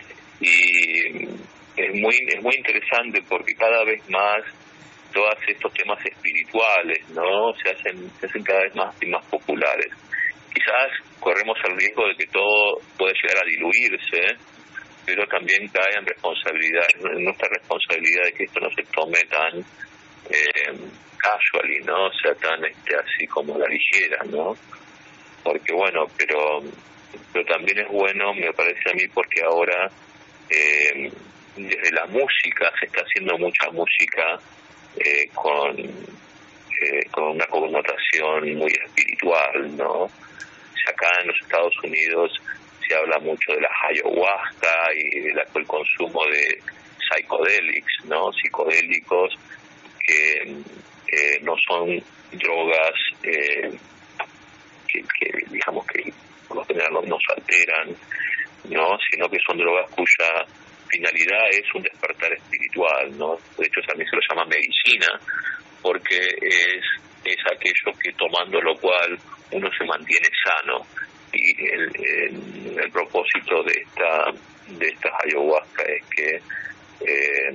[SPEAKER 1] y es muy es muy interesante porque cada vez más todos estos temas espirituales, ¿no? Se hacen, se hacen cada vez más y más populares. Quizás corremos el riesgo de que todo puede llegar a diluirse, pero también cae en responsabilidad, en nuestra responsabilidad de que esto no se tome tan eh, casually, ¿no? O sea, tan este, así como a la ligera, ¿no? Porque bueno, pero, pero también es bueno, me parece a mí, porque ahora eh, desde la música se está haciendo mucha música Eh, con eh, con una connotación muy espiritual, ¿no? O sea, acá en los Estados Unidos se habla mucho de la ayahuasca y del el consumo de psicodélicos, ¿no? Psicodélicos que eh, no son drogas eh, que, que digamos que por lo general no nos alteran, ¿no? Sino que son drogas cuya finalidad es un despertar espiritual, ¿no? De hecho también se lo llama medicina, porque es es aquello que tomando lo cual uno se mantiene sano, y el, el, el propósito de esta de esta ayahuasca es que eh,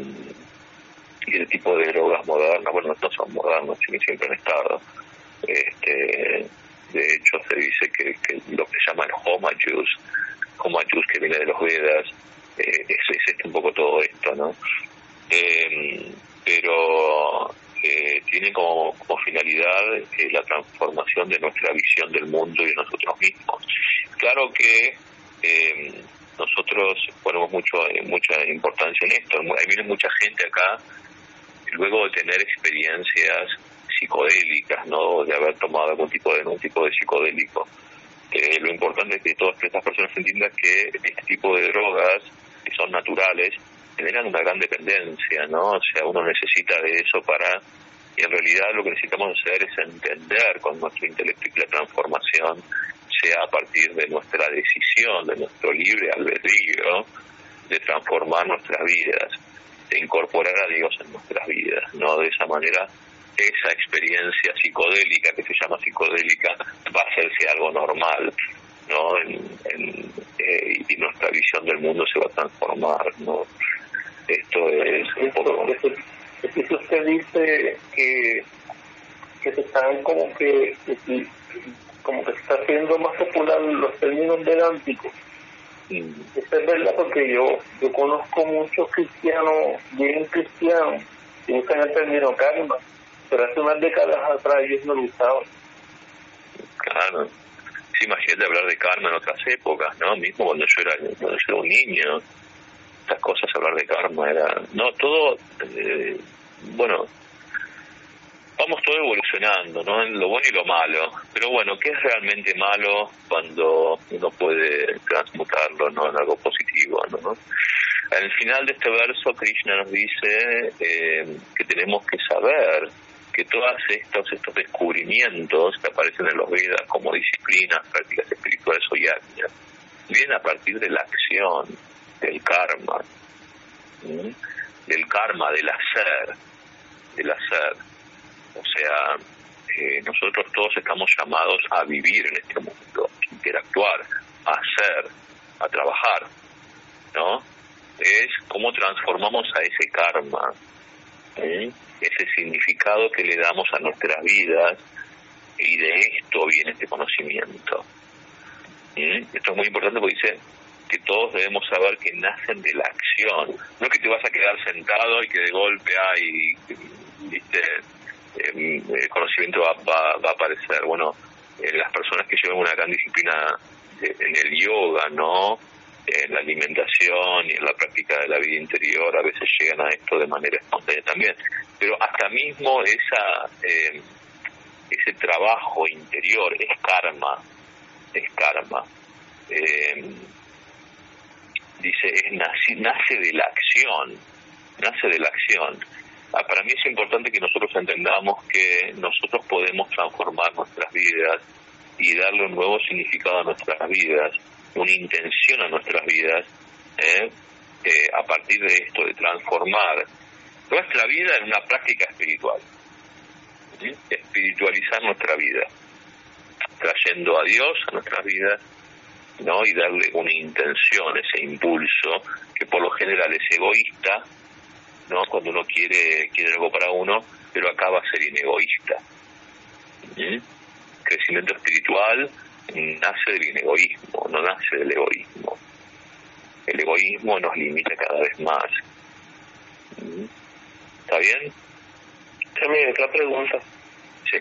[SPEAKER 1] y el tipo de drogas modernas, bueno, no son modernas, sino que siempre han estado, este, de hecho se dice que, que lo que se llama el homa juice, como Ayush, que viene de los Vedas, eh, es, es un poco todo esto, ¿no? Eh, pero eh, tiene como, como finalidad eh, la transformación de nuestra visión del mundo y de nosotros mismos. Claro que eh, nosotros ponemos mucho mucha importancia en esto. Ahí viene mucha gente acá, luego de tener experiencias psicodélicas, ¿no? De haber tomado algún tipo de, algún tipo de psicodélico. Eh, lo importante es que todas estas personas entiendan que este tipo de drogas, que son naturales, generan una gran dependencia, ¿no? O sea, uno necesita de eso para... Y en realidad lo que necesitamos hacer es entender con nuestro intelecto y que la transformación sea a partir de nuestra decisión, de nuestro libre albedrío, de transformar nuestras vidas, de incorporar a Dios en nuestras vidas, ¿no? De esa manera, esa experiencia psicodélica, que se llama psicodélica, va a hacerse algo normal, ¿no? En, en, eh, y nuestra visión del mundo se va a transformar, ¿no? Esto es un poco...
[SPEAKER 3] Es que usted dice que, que se están como que, que como que se está haciendo más popular los términos vedánticos. Mm. Eso es verdad, porque yo yo conozco muchos cristianos, bien cristianos, que usan el término karma, pero hace unas décadas atrás ellos no lo usaban.
[SPEAKER 1] Claro. Sí, imagínate hablar de karma en otras épocas, ¿no? Mismo cuando yo era, cuando yo era un niño, estas cosas, hablar de karma era... No, todo... Eh, bueno, vamos todo evolucionando, ¿no? En lo bueno y lo malo. Pero bueno, ¿qué es realmente malo cuando uno puede transmutarlo, ¿no? En algo positivo, ¿no? Al final de este verso, Krishna nos dice eh, que tenemos que saber que todos estos, estos descubrimientos que aparecen en los Vedas como disciplinas, prácticas espirituales o yajnas, vienen a partir de la acción, del karma, ¿sí? Del karma, del hacer, del hacer. O sea, eh, nosotros todos estamos llamados a vivir en este mundo, a interactuar, a hacer, a trabajar, ¿no? Es cómo transformamos a ese karma, ¿sí? Ese significado que le damos a nuestras vidas, y de esto viene este conocimiento. ¿Sí? Esto es muy importante porque dice que todos debemos saber que nacen de la acción. No es que te vas a quedar sentado y que de golpe hay, ¿viste? El conocimiento va, va, va a aparecer. Bueno, eh, las personas que llevan una gran disciplina de, en el yoga, ¿no? En la alimentación y en la práctica de la vida interior, a veces llegan a esto de manera espontánea también. Pero hasta mismo esa eh, ese trabajo interior es karma, es karma. Eh, dice, es nace, nace de la acción, nace de la acción. Ah, para mí es importante que nosotros entendamos que nosotros podemos transformar nuestras vidas y darle un nuevo significado a nuestras vidas, una intención a nuestras vidas, ¿eh? Eh, a partir de esto, de transformar nuestra vida en una práctica espiritual, ¿sí? Espiritualizar nuestra vida, trayendo a Dios a nuestras vidas, ¿no? Y darle una intención, ese impulso, que por lo general es egoísta, ¿no? Cuando uno quiere quiere algo para uno, pero acaba a ser inegoísta. ¿Sí? Crecimiento espiritual nace del inegoísmo, no nace del egoísmo. El egoísmo nos limita cada vez más. ¿Sí? ¿Está bien?
[SPEAKER 3] También otra pregunta.
[SPEAKER 1] Sí.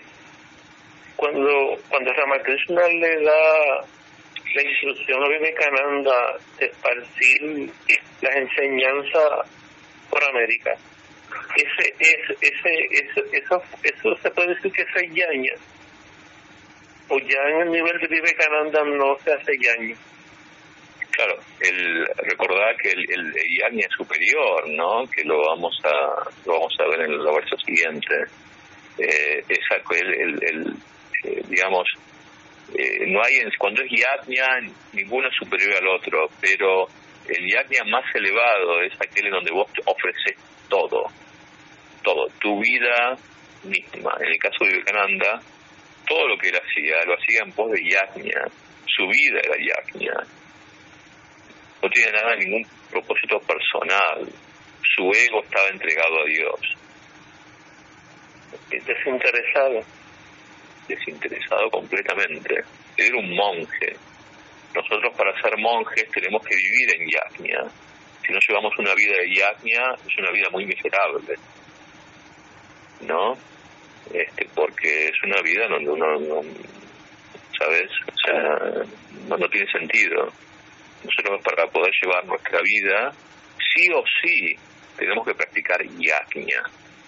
[SPEAKER 3] Cuando cuando Ramakrishna le da la instrucción a Vivekananda de esparcir las enseñanzas por América, ese ese ese eso eso, eso se puede decir que es yaña, o ya en el nivel de Vivekananda no se hace yaña.
[SPEAKER 1] Claro, el recordar que el, el, el yajna es superior, ¿no? Que lo vamos a lo vamos a ver en el verso siguiente. Eh, esa el, el, el eh, digamos eh, no hay cuando es yajna ninguno es superior al otro, pero el yajna más elevado es aquel en donde vos ofreces todo, todo, tu vida misma. En el caso de Vivekananda, todo lo que él hacía, lo hacía en pos de yajna, su vida era yajna. No tiene nada, ningún propósito personal. Su ego estaba entregado a Dios.
[SPEAKER 3] Desinteresado.
[SPEAKER 1] Desinteresado completamente. Él era un monje. nosotros para ser monjes tenemos que vivir en yajna. Si no llevamos una vida de yajna, es una vida muy miserable, ¿no? Este, porque es una vida donde uno, no, ¿sabes? O sea, no, no tiene sentido. Nosotros para poder llevar nuestra vida, sí o sí, tenemos que practicar yajna.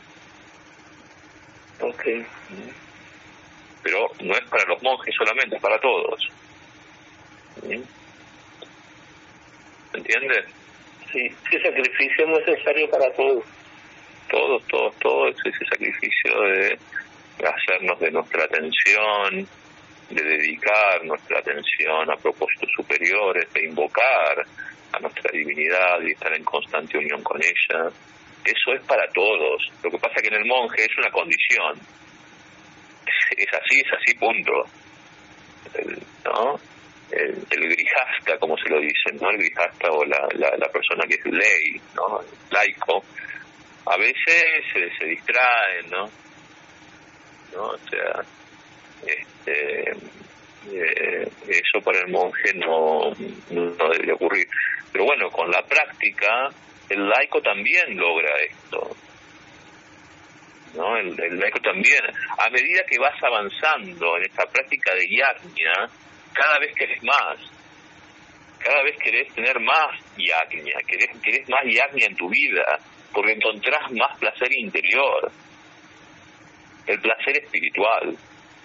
[SPEAKER 3] Okay.
[SPEAKER 1] Pero no es para los monjes solamente, es para todos. ¿Sí? ¿Entiendes?
[SPEAKER 3] Sí, ese sacrificio es necesario para todos.
[SPEAKER 1] Todos, todos, todos, ese sacrificio de hacernos de nuestra atención, de dedicar nuestra atención a propósitos superiores, de invocar a nuestra divinidad y estar en constante unión con ella. Eso es para todos. Lo que pasa es que en el monje es una condición. Es así, es así, punto. El, ¿no? El, el grijasta, como se lo dicen, ¿no? El grijasta o la, la, la persona que es ley, ¿no? El laico, a veces se, se distraen, ¿no? ¿no? O sea, este, eh, eso para el monje no, no debería ocurrir. Pero bueno, con la práctica, el laico también logra esto, ¿no? El, el laico también, a medida que vas avanzando en esta práctica de yajna, cada vez querés más, cada vez querés tener más yajna, querés, querés más yajna en tu vida, porque encontrás más placer interior, el placer espiritual.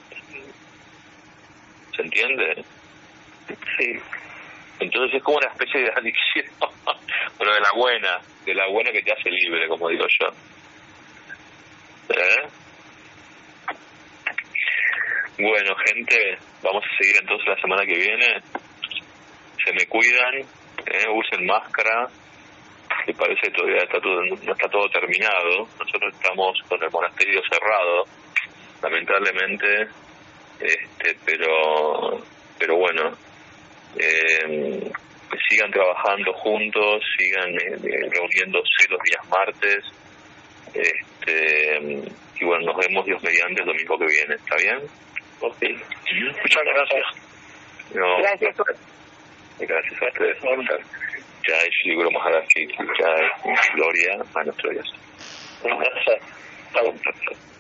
[SPEAKER 1] ¿Se entiende?
[SPEAKER 3] Sí.
[SPEAKER 1] Entonces es como una especie de adicción, pero de la buena, de la buena que te hace libre, como digo yo. ¿Eh? Bueno, gente, vamos a seguir entonces la semana que viene. Se me cuidan, ¿eh? Usen máscara, que parece que todavía está todo, no está todo terminado. Nosotros estamos con el monasterio cerrado, lamentablemente, este, pero, pero bueno, eh, sigan trabajando juntos, sigan eh, reuniéndose los días martes. Este, y bueno, nos vemos Dios mediante el domingo que viene, ¿está bien?
[SPEAKER 3] Ok. Muchas gracias.
[SPEAKER 1] No,
[SPEAKER 2] Gracias.
[SPEAKER 1] Gracias a ustedes. Jai Shri Guru Maharaj Ki Jai, gloria a nuestro Dios.
[SPEAKER 3] Gracias.